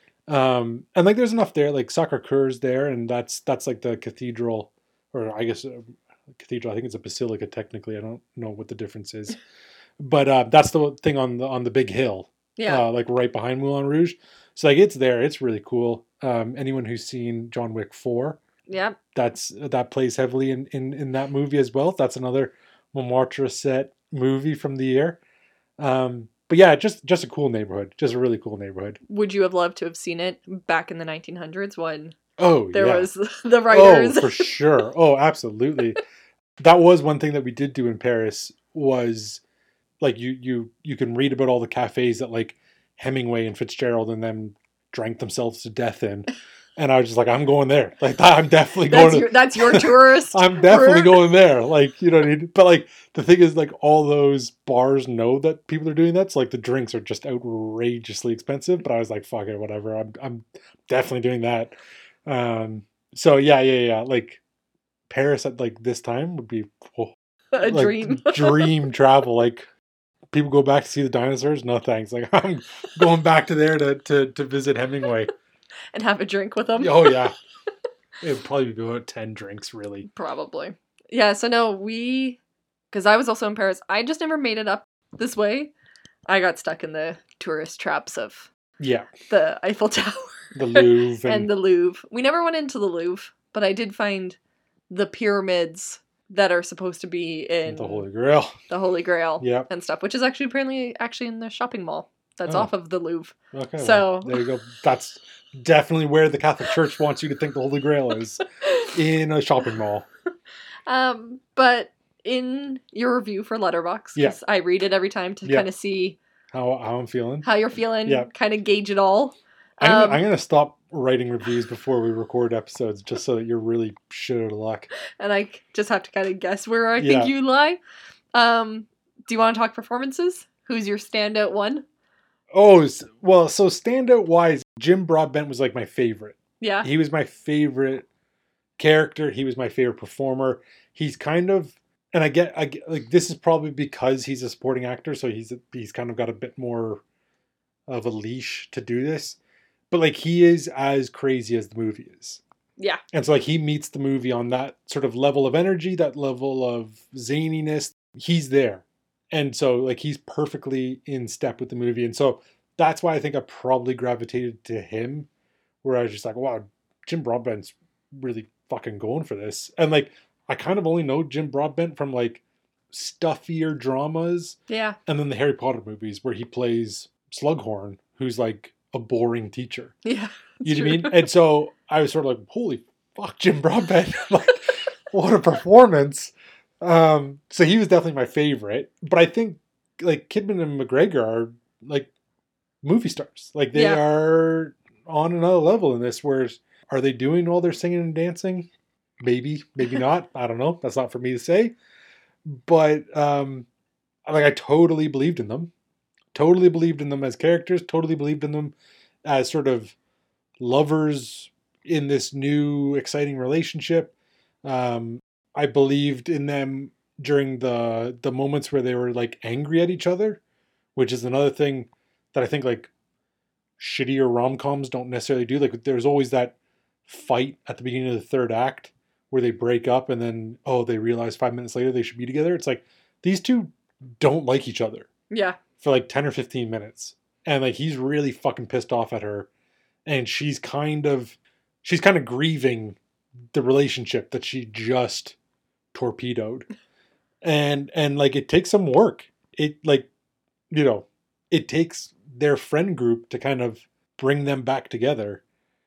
um, and like there's enough there. Like Sacré-Cœur's there, and that's that's like the cathedral, or I guess a cathedral. I think it's a basilica technically. I don't know what the difference is, but uh, that's the thing on the on the big hill, Yeah. uh, like right behind Moulin Rouge. So like it's there. It's really cool. Um, anyone who's seen John Wick four, yeah. that's that plays heavily in in in that movie as well. That's another Montmartre set movie from the year. Um, But yeah, just just a cool neighborhood. Just a really cool neighborhood. Would you have loved to have seen it back in the nineteen hundreds when Oh, there yeah. was the writers? Oh, for sure. Oh, absolutely. That was one thing that we did do in Paris was like you you you can read about all the cafes that like Hemingway and Fitzgerald and them drank themselves to death in. And I was just like, I'm going there. Like I'm definitely going that's to your that's your tourist. I'm definitely route? going there. Like, you know what I mean? But like the thing is like all those bars know that people are doing that. So like the drinks are just outrageously expensive. But I was like, fuck it, whatever. I'm I'm definitely doing that. Um so yeah, yeah, yeah. Like Paris at like this time would be oh, A like, dream. dream travel. Like people go back to see the dinosaurs. No thanks. Like I'm going back to there to to, to visit Hemingway. And have a drink with them. Oh yeah. It would probably be about ten drinks, really. Probably. Yeah, so no, we, because I was also in Paris, I just never made it up this way. I got stuck in the tourist traps of Yeah. the Eiffel Tower. The Louvre and, and, the Louvre. We never went into the Louvre, but I did find the pyramids that are supposed to be in the Holy Grail. the Holy Grail Yep. and stuff, which is actually apparently actually in the shopping mall that's Oh. off of the Louvre. Okay. So- well, there you go. That's definitely where the Catholic Church wants you to think the Holy Grail is, in a shopping mall. Um, but in your review for Letterboxd, Yeah. 'cause I read it every time to Yeah. kind of see How how I'm feeling. how you're feeling, Yeah. kind of gauge it all. I'm, Um, I'm gonna stop writing reviews before we record episodes, just so that you're really shit out of luck. and I just have to kind of guess where I Yeah. think you lie. Um, do you want to talk performances? Who's your standout one? Oh, s- well, so standout wise, Jim Broadbent was like my favorite. Yeah. He was my favorite character. He was my favorite performer. He's kind of, and I get, I get like this is probably because he's a supporting actor, so he's he's kind of got a bit more of a leash to do this. But like he is as crazy as the movie is. Yeah. And so like he meets the movie on that sort of level of energy, that level of zaniness. He's there. And so like he's perfectly in step with the movie. And so that's why I think I probably gravitated to him, where I was just like, wow, Jim Broadbent's really fucking going for this. And like I kind of only know Jim Broadbent from like stuffier dramas. Yeah. And then the Harry Potter movies where he plays Slughorn, who's like a boring teacher. Yeah. You know what I mean? And so I was sort of like, holy fuck, Jim Broadbent. Like, what a performance. Um, so he was definitely my favorite. But I think like Kidman and McGregor are like movie stars. Like they Yeah. are on another level in this. Whereas are they doing all their singing and dancing? Maybe, maybe not. I don't know. That's not for me to say. But um, like I totally believed in them. Totally believed in them as characters. Totally believed in them as sort of lovers in this new exciting relationship. Um, I believed in them during the the moments where they were like angry at each other, which is another thing that I think like shittier rom-coms don't necessarily do. Like there's always that fight at the beginning of the third act where they break up and then, oh, they realize five minutes later they should be together. It's like these two don't like each other. Yeah. For like ten or fifteen minutes. And like he's really fucking pissed off at her. And she's kind of she's kind of grieving the relationship that she just torpedoed. And and like it takes some work. It like, you know, it takes their friend group to kind of bring them back together.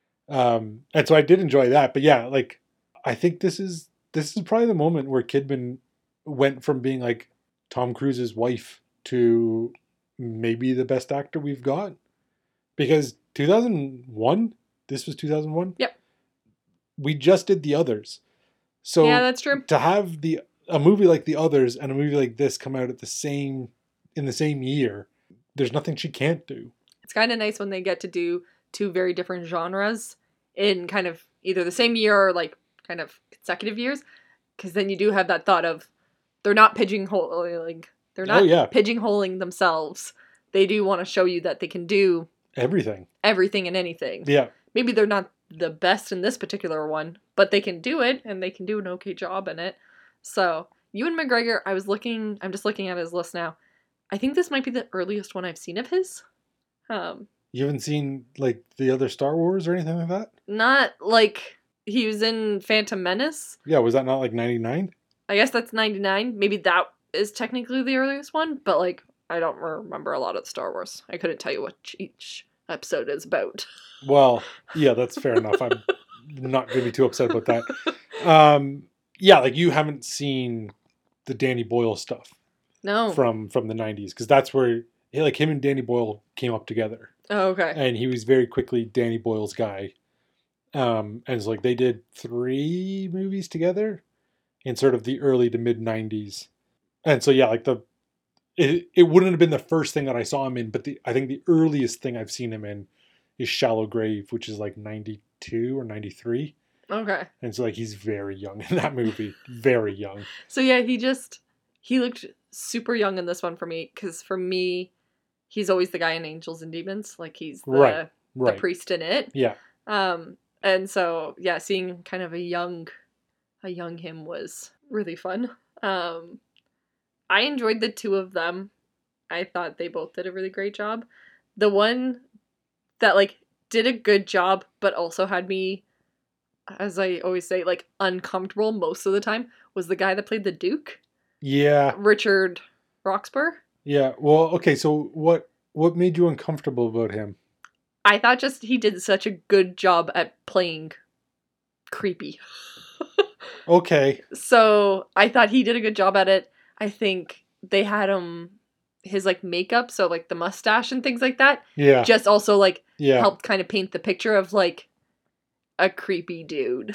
Um and so I did enjoy that. But yeah, like I think this is this is probably the moment where Kidman went from being like Tom Cruise's wife to maybe the best actor we've got. Because two thousand one, this was two thousand one? Yep. We just did The Others. So Yeah, that's true. to have the a movie like The Others and a movie like this come out at the same in the same year, there's nothing she can't do. It's kind of nice when they get to do two very different genres in kind of either the same year or like kind of consecutive years, because then you do have that thought of they're not pigeonholing, they're not Oh, yeah. pigeonholing themselves. They do want to show you that they can do Everything. everything and anything. Yeah. Maybe they're not the best in this particular one, but they can do it and they can do an okay job in it. So, Ewan McGregor, I was looking, I'm just looking at his list now. I think this might be the earliest one I've seen of his. Um, You haven't seen like the other Star Wars or anything like that? not like he was in Phantom Menace. Yeah, was that not like ninety-nine? I guess that's ninety-nine. Maybe that is technically the earliest one, but like I don't remember a lot of Star Wars. I couldn't tell you what each episode is about. Well, yeah, that's fair enough. I'm not going to be too upset about that. Um, yeah, like you haven't seen the Danny Boyle stuff No. from from the nineties, because that's where like him and Danny Boyle came up together, Oh, okay. and he was very quickly Danny Boyle's guy. Um, and it's like they did three movies together in sort of the early to mid nineties, and so yeah, like the it it wouldn't have been the first thing that I saw him in, but the I think the earliest thing I've seen him in is Shallow Grave, which is like ninety-two or ninety-three. Okay. And so like he's very young in that movie. Very young. So yeah, he just he looked super young in this one for me, because for me, he's always the guy in Angels and Demons, like he's the Right, the right. priest in it. Yeah. Um, and so yeah, seeing kind of a young a young him was really fun. Um, I enjoyed the two of them. I thought they both did a really great job. The one that like did a good job, but also had me, as I always say, like uncomfortable most of the time, was the guy that played the Duke, Yeah. Richard Roxburgh. Yeah. Well, okay, so what what made you uncomfortable about him? I thought just he did such a good job at playing creepy. Okay. So I thought he did a good job at it. I think they had him, his like makeup, so like the mustache and things like that, Yeah. just also like Yeah. helped kind of paint the picture of like a creepy dude.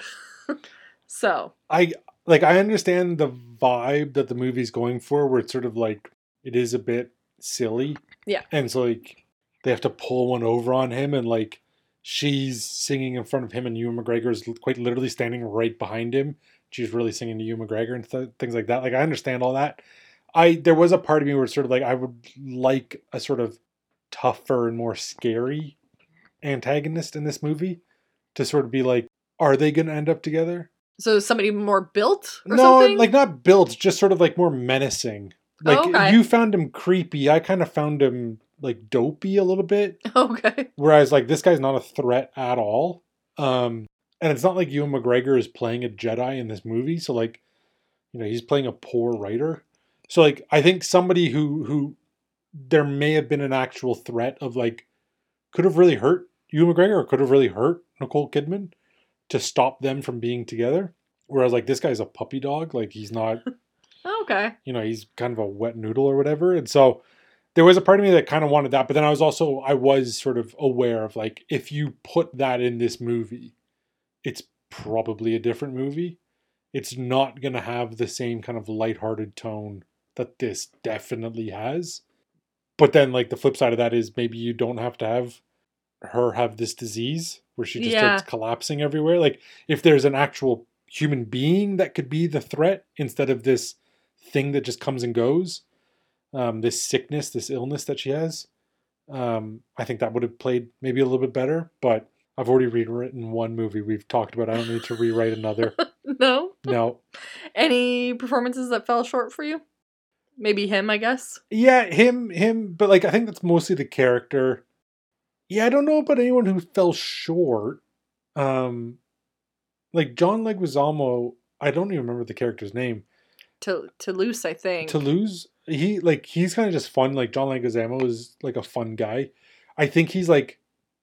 So I like I understand the vibe that the movie's going for, where it's sort of like it is a bit silly. Yeah. And so like they have to pull one over on him, and like she's singing in front of him, and Ewan McGregor is quite literally standing right behind him. She's really singing to Ewan McGregor and th- things like that. Like I understand all that. I there was a part of me where it's sort of like I would like a sort of tougher and more scary antagonist in this movie to sort of be like, are they going to end up together? So somebody more built or no, something? like not built, just sort of like more menacing. Like Oh, okay. you found him creepy. I kind of found him like dopey a little bit. Okay. Whereas like this guy's not a threat at all. Um, and it's not like Ewan McGregor is playing a Jedi in this movie. So like, you know, he's playing a poor writer. So like, I think somebody who, who there may have been an actual threat of like, could have really hurt Ewan McGregor or could have really hurt Nicole Kidman to stop them from being together. Whereas like this guy's a puppy dog. Like he's not, Okay. you know, he's kind of a wet noodle or whatever. And so there was a part of me that kind of wanted that. But then I was also, I was sort of aware of like, if you put that in this movie, it's probably a different movie. It's not going to have the same kind of lighthearted tone that this definitely has. But then like the flip side of that is maybe you don't have to have her have this disease where she just Yeah. starts collapsing everywhere. Like if there's an actual human being that could be the threat instead of this thing that just comes and goes, um, this sickness, this illness that she has, um, I think that would have played maybe a little bit better. But I've already rewritten one movie we've talked about. I don't need to rewrite another. No? No. Any performances that fell short for you? Maybe him, I guess. Yeah, him, him. But like, I think that's mostly the character. Yeah, I don't know about anyone who fell short. Um, like John Leguizamo, I don't even remember the character's name. To Toulouse, I think. Toulouse, he like he's kind of just fun. Like John Leguizamo is like a fun guy. I think he's like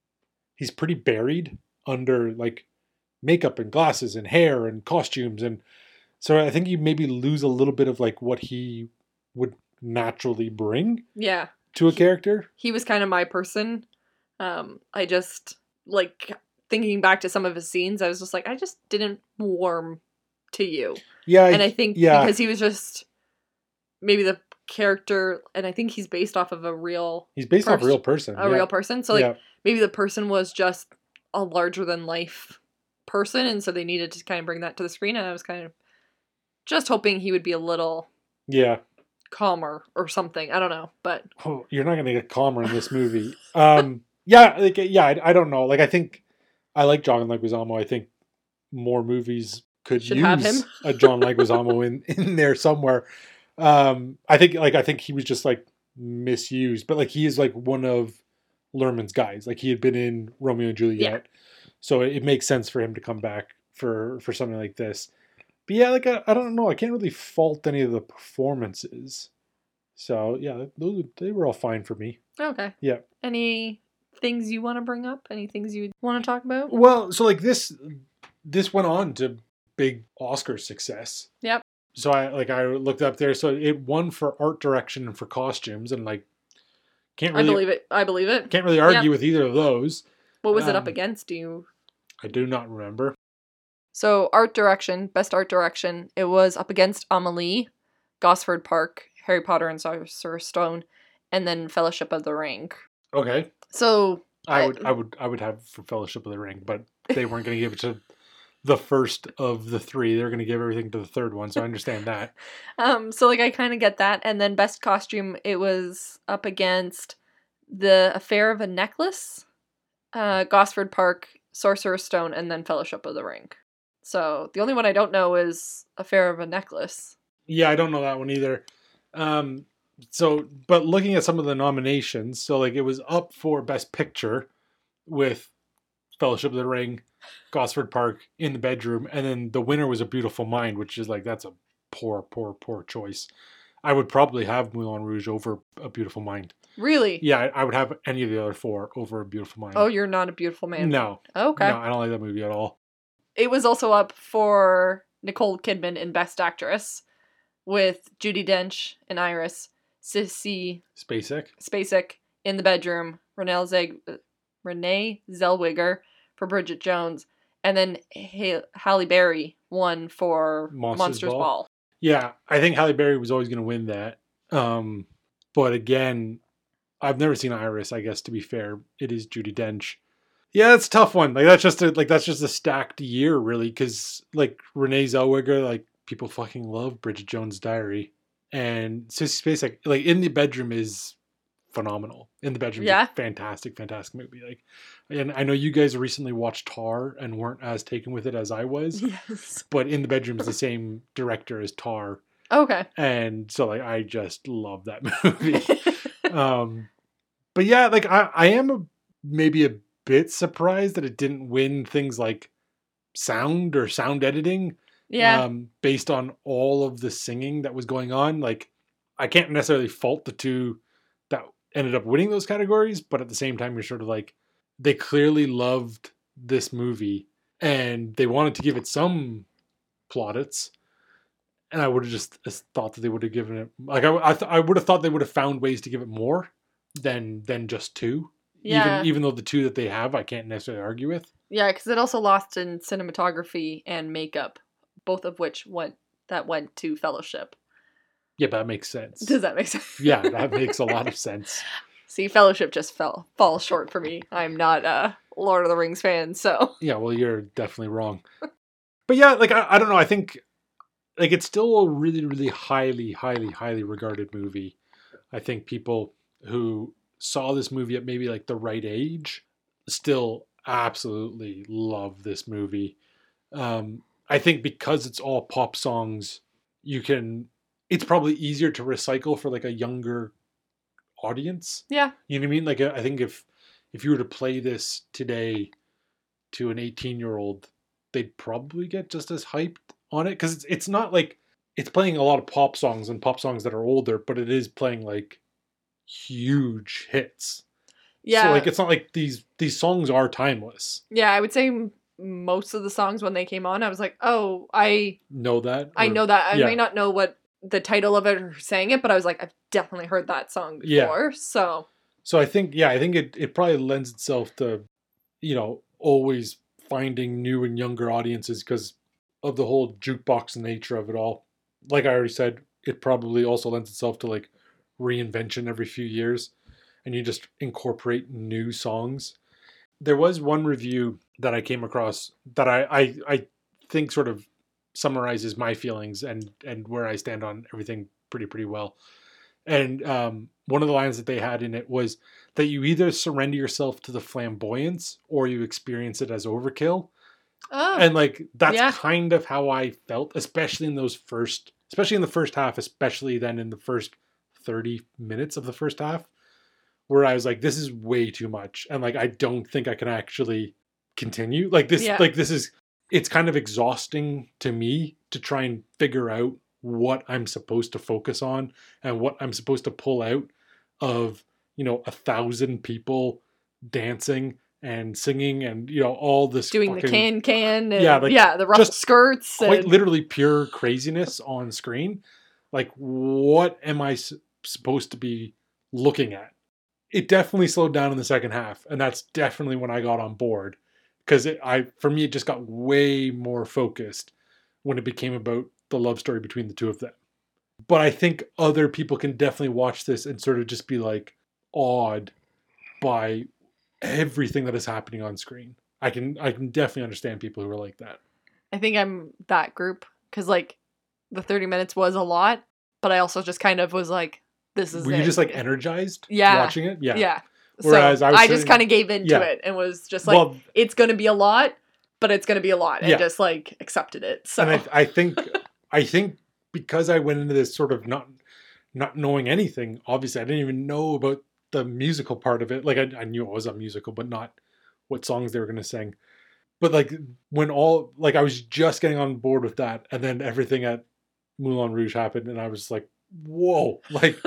he's pretty buried under like makeup and glasses and hair and costumes, and so I think you maybe lose a little bit of like what he would naturally bring Yeah. to a character. He was kind of my person. Um, I just, like, thinking back to some of his scenes, I was just like, I just didn't warm to you. Yeah, And I think yeah. because he was just maybe the character, and I think he's based off of a real he's based off a pers- real person. a yeah. real person. So like Yeah. maybe the person was just a larger than life person, and so they needed to kind of bring that to the screen. And I was kind of just hoping he would be a little Yeah. calmer or something. I don't know, but Oh, you're not gonna get calmer in this movie. Um, yeah, like yeah, I, I don't know. Like I think I like John Leguizamo. I think more movies could Should use have him. a John Leguizamo in in there somewhere. Um, I think like I think he was just like misused, but like he is like one of Lerman's guys. Like he had been in Romeo and Juliet, Yeah. so it, it makes sense for him to come back for for something like this. But yeah, like I, I don't know. I can't really fault any of the performances. So yeah, those they were all fine for me. okay. Yeah. Any things you want to bring up? Any things you want to talk about? Well, so like this, this went on to big Oscar success. Yep. So I like I looked up there. So it won for art direction and for costumes, and like can't I really believe it. I believe it. can't really argue Yep. with either of those. What was it up um, against? Do you? I do not remember. So art direction, best art direction. It was up against Amelie, Gosford Park, Harry Potter and Sorcerer's Stone, and then Fellowship of the Ring. Okay, So I I- would I would I would have for Fellowship of the Ring, but they weren't going to give it to the first of the three. They're going to give everything to the third one, so I understand that. Um, so like I kind of get that, and then best costume, it was up against the Affair of a Necklace, uh, Gosford Park, Sorcerer's Stone, and then Fellowship of the Ring. So the only one I don't know is Affair of a Necklace. Yeah, I don't know that one either. Um, so, but looking at some of the nominations, so like it was up for Best Picture with Fellowship of the Ring, Gosford Park, In the Bedroom, and then the winner was A Beautiful Mind, which is like that's a poor, poor, poor choice. I would probably have Moulin Rouge over A Beautiful Mind. Really? Yeah, I, I would have any of the other four over A Beautiful Mind. Oh, you're not a beautiful man. no, Okay. no, I don't like that movie at all. It was also up for Nicole Kidman in Best Actress with Judi Dench and Iris, Sissy Spacek. Spacek in The Bedroom, Renee, Zeg- Renee Zellweger for Bridget Jones, and then ha- Halle Berry won for Monsters Monsters, Ball. Ball. Yeah, I think Halle Berry was always going to win that. Um, but again, I've never seen Iris. I guess to be fair, it is Judi Dench. Yeah, it's a tough one. Like that's just a, like that's just a stacked year, really, because like Renee Zellweger, like people fucking love Bridget Jones' Diary, and Sissy Spacek, like In the Bedroom, is phenomenal. In the Bedroom, Yeah. is a fantastic, fantastic movie. Like, and I know you guys recently watched Tar and weren't as taken with it as I was. Yes. But In the Bedroom is the same director as Tar, Okay. and so like I just love that movie. um, but yeah, like I, I am a, maybe a bit surprised that it didn't win things like sound or sound editing. Yeah. Um, based on all of the singing that was going on. Like, I can't necessarily fault the two that ended up winning those categories, but at the same time, you're sort of like, they clearly loved this movie and they wanted to give it some plaudits. And I would have just thought that they would have given it, like, I, I, th- I would have thought they would have found ways to give it more than than just two. Yeah. Even even though the two that they have, I can't necessarily argue with. Yeah, because it also lost in cinematography and makeup, both of which went that went to Fellowship. Yeah, but that makes sense. Does that make sense? Yeah, that makes a lot of sense. See, Fellowship just fell falls short for me. I'm not a Lord of the Rings fan, so Yeah, well, you're definitely wrong. But yeah, like I, I don't know. I think like it's still a really, really highly, highly, highly regarded movie. I think people who saw this movie at maybe like the right age still absolutely love this movie. Um, I think because it's all pop songs, you can. It's probably easier to recycle for like a younger audience. yeah. You know what I mean? Like I think if if you were to play this today to an eighteen year old, they'd probably get just as hyped on it because it's it's not like it's playing a lot of pop songs and pop songs that are older, but it is playing like huge hits. Yeah. So like it's not like these these songs are timeless. Yeah, I would say m- most of the songs when they came on, I was like, "Oh, I Know that? I Or- know that. I yeah. may not know what the title of it or who sang it, but I was like, I've definitely heard that song Yeah. before." So, So I think yeah, I think it it probably lends itself to, you know, always finding new and younger audiences because of the whole jukebox nature of it all. Like I already said, it probably also lends itself to like reinvention every few years and you just incorporate new songs. There was one review that I came across that I I, I think sort of summarizes my feelings and and where I stand on everything pretty pretty well. And um, one of the lines that they had in it was that you either surrender yourself to the flamboyance or you experience it as overkill. oh, And like that's Yeah. kind of how I felt, especially in those first, especially in the first half, especially then in the first thirty minutes of the first half, where I was like, this is way too much. And like, I don't think I can actually continue. Like this, Yeah. like this is, it's kind of exhausting to me to try and figure out what I'm supposed to focus on and what I'm supposed to pull out of, you know, a thousand people dancing and singing and, you know, all this doing the fucking- can can and Yeah, like, yeah, the ruffled just skirts quite and literally pure craziness on screen. Like, what am I s- supposed to be looking at? It definitely slowed down in the second half, and that's definitely when I got on board because it, I, for me, it just got way more focused when it became about the love story between the two of them. But I think other people can definitely watch this and sort of just be like awed by everything that is happening on screen. I can, I can definitely understand people who are like that. I think I'm that group because like the thirty minutes was a lot, but I also just kind of was like, this is Were it. you just like energized Yeah. watching it? Yeah. yeah. Whereas so I was I, just sitting- kind of gave into Yeah. it and was just like, well, it's going to be a lot, but it's going to be a lot, and Yeah. just like accepted it. So and I, I think, I think because I went into this sort of not, not knowing anything. Obviously, I didn't even know about the musical part of it. Like I, I knew it was a musical, but not what songs they were going to sing. But like when all, like I was just getting on board with that, and then everything at Moulin Rouge happened, and I was like, whoa! Like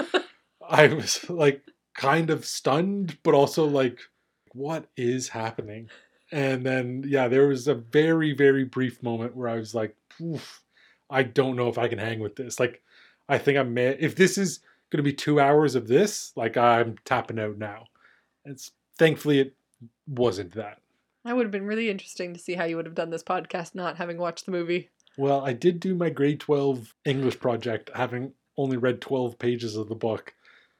I was like kind of stunned, but also like, what is happening? And then yeah, there was a very very brief moment where I was like, oof, I don't know if I can hang with this. Like, I think I'm may- if this is going to be two hours of this, like I'm tapping out now. It's thankfully it wasn't that. that would have been really interesting to see how you would have done this podcast not having watched the movie. Well, I did do my grade twelve English project, having only read twelve pages of the book.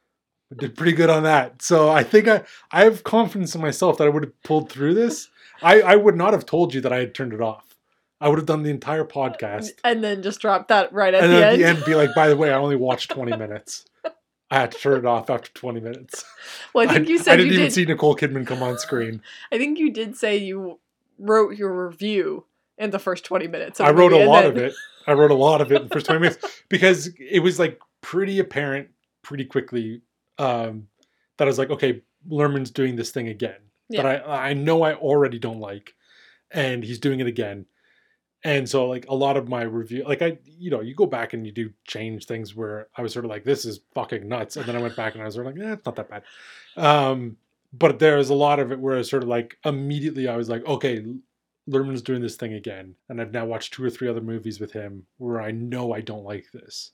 I did pretty good on that. So I think I, I have confidence in myself that I would have pulled through this. I, I would not have told you that I had turned it off. I would have done the entire podcast. And then just drop that right at And the then at end. the end be like, by the way, I only watched twenty minutes. I had to turn it off after twenty minutes. Well, I think I, you said I didn't you even did. see Nicole Kidman come on screen. I think you did say you wrote your review in the first twenty minutes. Of I the wrote movie, a and lot then- of it. I wrote a lot of it in the first twenty minutes because it was like pretty apparent pretty quickly um, that I was like, okay, Lerman's doing this thing again Yeah. that I I know I already don't like, and he's doing it again. And so like a lot of my review, like I, you know, you go back and you do change things where I was sort of like, this is fucking nuts. And then I went back and I was sort of like, eh, it's not that bad. Um, but there's a lot of it where I was sort of like, immediately I was like, okay, Lerman's doing this thing again. And I've now watched two or three other movies with him where I know I don't like this.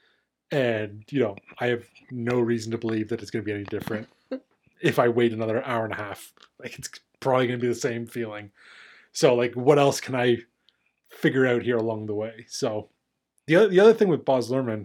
And, you know, I have no reason to believe that it's going to be any different if I wait another hour and a half. Like, it's probably going to be the same feeling. So, like, what else can I figure out here along the way? So the other, the other thing with Baz Luhrmann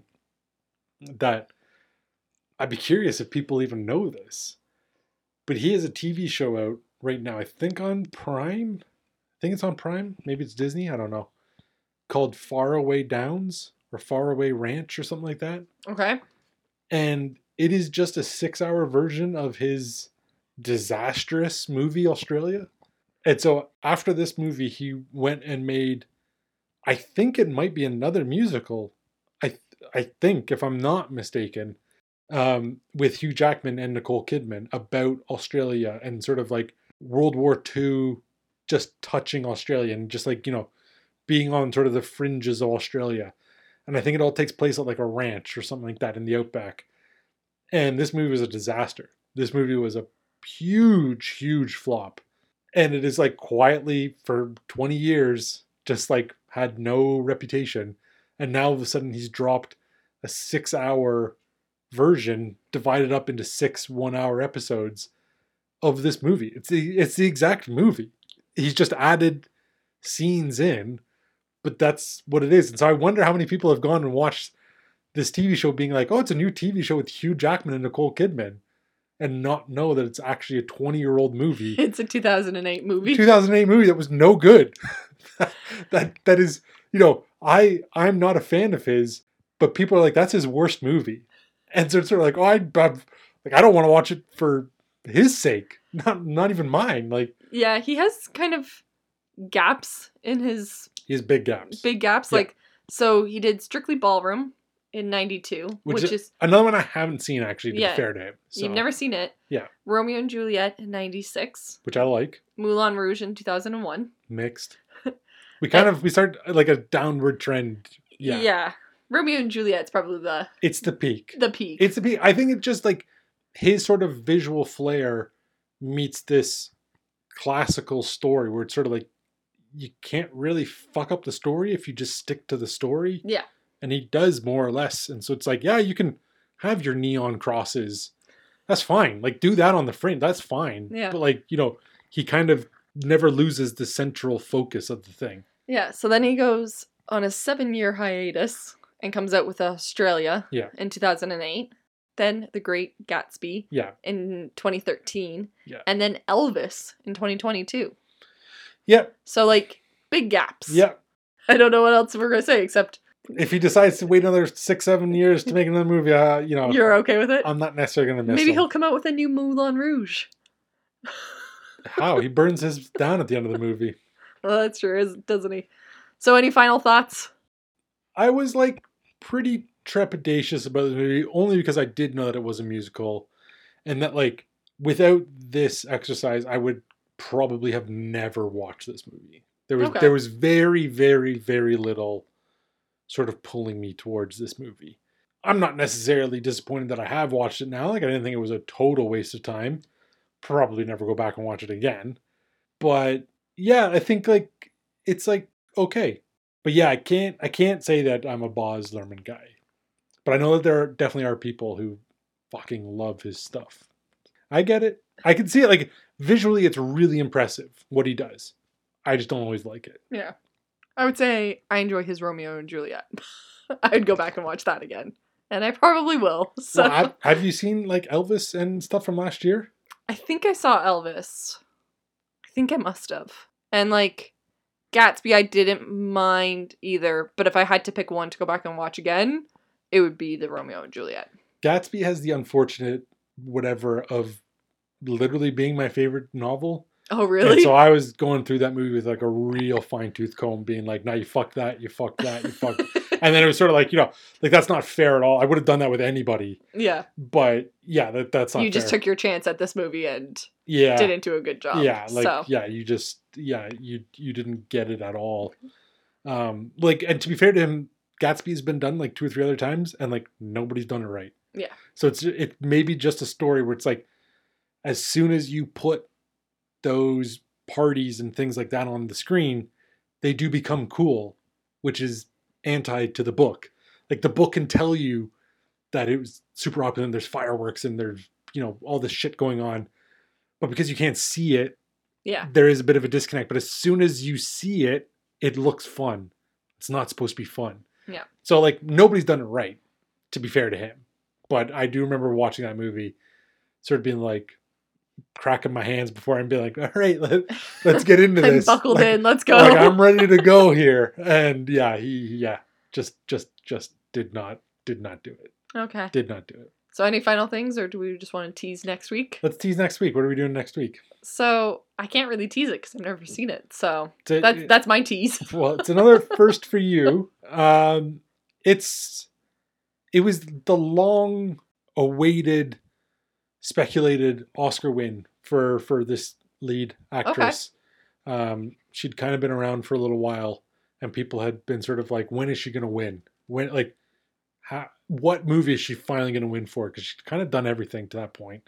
that I'd be curious if people even know this, but he has a T V show out right now, I think on Prime. I think it's on Prime. Maybe it's Disney. I don't know. Called Faraway Downs or Faraway Ranch or something like that. Okay. And it is just a six hour version of his disastrous movie, Australia. And so after this movie, he went and made, I think it might be another musical. I I think, if I'm not mistaken, um, with Hugh Jackman and Nicole Kidman about Australia and sort of like World War Two, just touching Australia and just like, you know, being on sort of the fringes of Australia. And I think it all takes place at like a ranch or something like that in the outback. And this movie was a disaster. This movie was a huge, huge flop. And it is like quietly for twenty years, just like had no reputation. And now all of a sudden he's dropped a six hour version divided up into six one hour episodes of this movie. It's the, it's the exact movie. He's just added scenes in, but that's what it is. And so I wonder how many people have gone and watched this T V show being like, oh, it's a new T V show with Hugh Jackman and Nicole Kidman, and not know that it's actually a twenty year old movie. It's a two thousand eight movie. two thousand eight movie that was no good. that that is, you know, I I'm not a fan of his, but people are like, that's his worst movie. And so it's sort of like, oh, I I'm, like I don't want to watch it for his sake, not not even mine. Like, Yeah, he has kind of gaps in his he has big gaps. big gaps. Yeah. Like, so he did Strictly Ballroom in ninety-two, which, which, is, is another one I haven't seen, actually, to Yeah. be fair to him. So, you've never seen it. Yeah. Romeo and Juliet in ninety-six, which I like. Moulin Rouge in two thousand one. Mixed. We kind of we start like a downward trend. Yeah. Yeah. Romeo and Juliet's probably the It's the peak. the peak. It's the peak. I think it's just like his sort of visual flair meets this classical story where it's sort of like you can't really fuck up the story if you just stick to the story. Yeah. And he does more or less. And so it's like, yeah, you can have your neon crosses. That's fine. Like, do that on the frame. That's fine. Yeah. But like, you know, he kind of never loses the central focus of the thing. Yeah, so then he goes on a seven-year hiatus and comes out with Australia Yeah. in two thousand eight. Then The Great Gatsby Yeah. in twenty thirteen. Yeah. And then Elvis in twenty twenty-two. Yeah. So, like, big gaps. Yeah. I don't know what else we're going to say except If he decides to wait another six, seven years to make another movie, uh, you know, you're okay with it. I'm not necessarily going to miss Maybe him. he'll come out with a new Moulin Rouge. How? He burns his down at the end of the movie. Well, that's true, is- doesn't he? So, any final thoughts? I was like pretty trepidatious about the movie only because I did know that it was a musical and that like without this exercise I would probably have never watched this movie. There was Okay. there was very very very little sort of pulling me towards this movie. I'm not necessarily disappointed that I have watched it now. Like I didn't think it was a total waste of time. Probably never go back and watch it again. But yeah, I think like it's like okay. But yeah, I can't I can't say that I'm a Baz Luhrmann guy. But I know that there are, definitely are people who fucking love his stuff. I get it. I can see it. Like visually, it's really impressive what he does. I just don't always like it. Yeah. I would say I enjoy his Romeo and Juliet. I'd go back and watch that again. And I probably will. So Well, have, have you seen like Elvis and stuff from last year? I think I saw Elvis. I think I must have. And like Gatsby, I didn't mind either. But if I had to pick one to go back and watch again, it would be the Romeo and Juliet. Gatsby has the unfortunate whatever of literally being my favorite novel. Oh, really? And so I was going through that movie with like a real fine tooth comb, being like, "Now you fuck that, you fuck that, you fuck," and then it was sort of like, you know, like that's not fair at all. I would have done that with anybody. Yeah. But yeah, that that's not. You just fair. took your chance at this movie and yeah didn't do a good job. Yeah, like so. yeah, you just yeah you you didn't get it at all. Um, like, and to be fair to him, Gatsby's been done like two or three other times, and like nobody's done it right. Yeah. So it's it may be just a story where it's like, as soon as you put those parties and things like that on the screen, they do become cool, which is anti to the book. Like the book can tell you that it was super opulent, there's fireworks and there's, you know, all this shit going on, but because you can't see it, yeah, there is a bit of a disconnect. But as soon as you see it, it looks fun. It's not supposed to be fun. Yeah. So like nobody's done it right, to be fair to him. But I do remember watching that movie, sort of being like, cracking my hands before and be like, all right, let, let's get into I'm this. buckled like, in, let's go. Like I'm ready to go here. And yeah, he yeah, just just just did not did not do it. Okay. Did not do it. So any final things, or do we just want to tease next week? Let's tease next week. What are we doing next week? So I can't really tease it because I've never seen it. So a, that's that's my tease. Well, it's another first for you. Um, it's it was the long awaited, speculated Oscar win for for this lead actress. Okay. Um, she'd kind of been around for a little while, and people had been sort of like, when is she going to win? When like, how, what movie is she finally going to win for? Because she'd kind of done everything to that point.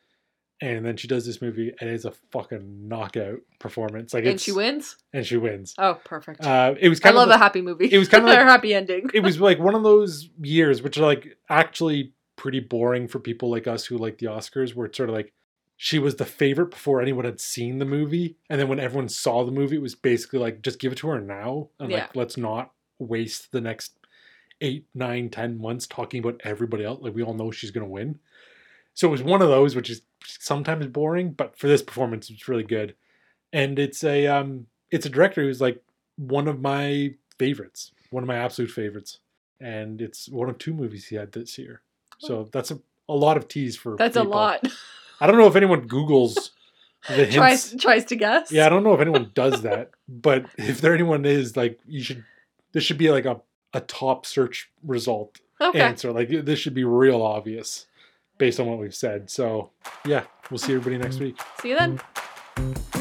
And then she does this movie, and it's a fucking knockout performance. Like, and it's, she wins. And she wins. Oh, perfect. Uh, it was. Kind I of love like, a happy movie. It was kind of like a happy ending. It was like one of those years, which are like actually pretty boring for people like us who like the Oscars, where it's sort of like she was the favorite before anyone had seen the movie, and then when everyone saw the movie, it was basically like, just give it to her now, and yeah. like let's not waste the next eight, nine, ten months talking about everybody else. Like we all know she's gonna win. So it was one of those, which is sometimes boring, but for this performance, it's really good. And it's a um, it's a director who's like one of my favorites, one of my absolute favorites, and it's one of two movies he had this year. So that's a, a lot of tease for that's people. A lot. I don't know if anyone Googles the hints. tries tries to guess. Yeah, I don't know if anyone does that, but if there anyone is, like, you should. This should be like a a top search result okay. answer. Like this should be real obvious based on what we've said. So yeah, we'll see everybody next week. See you then.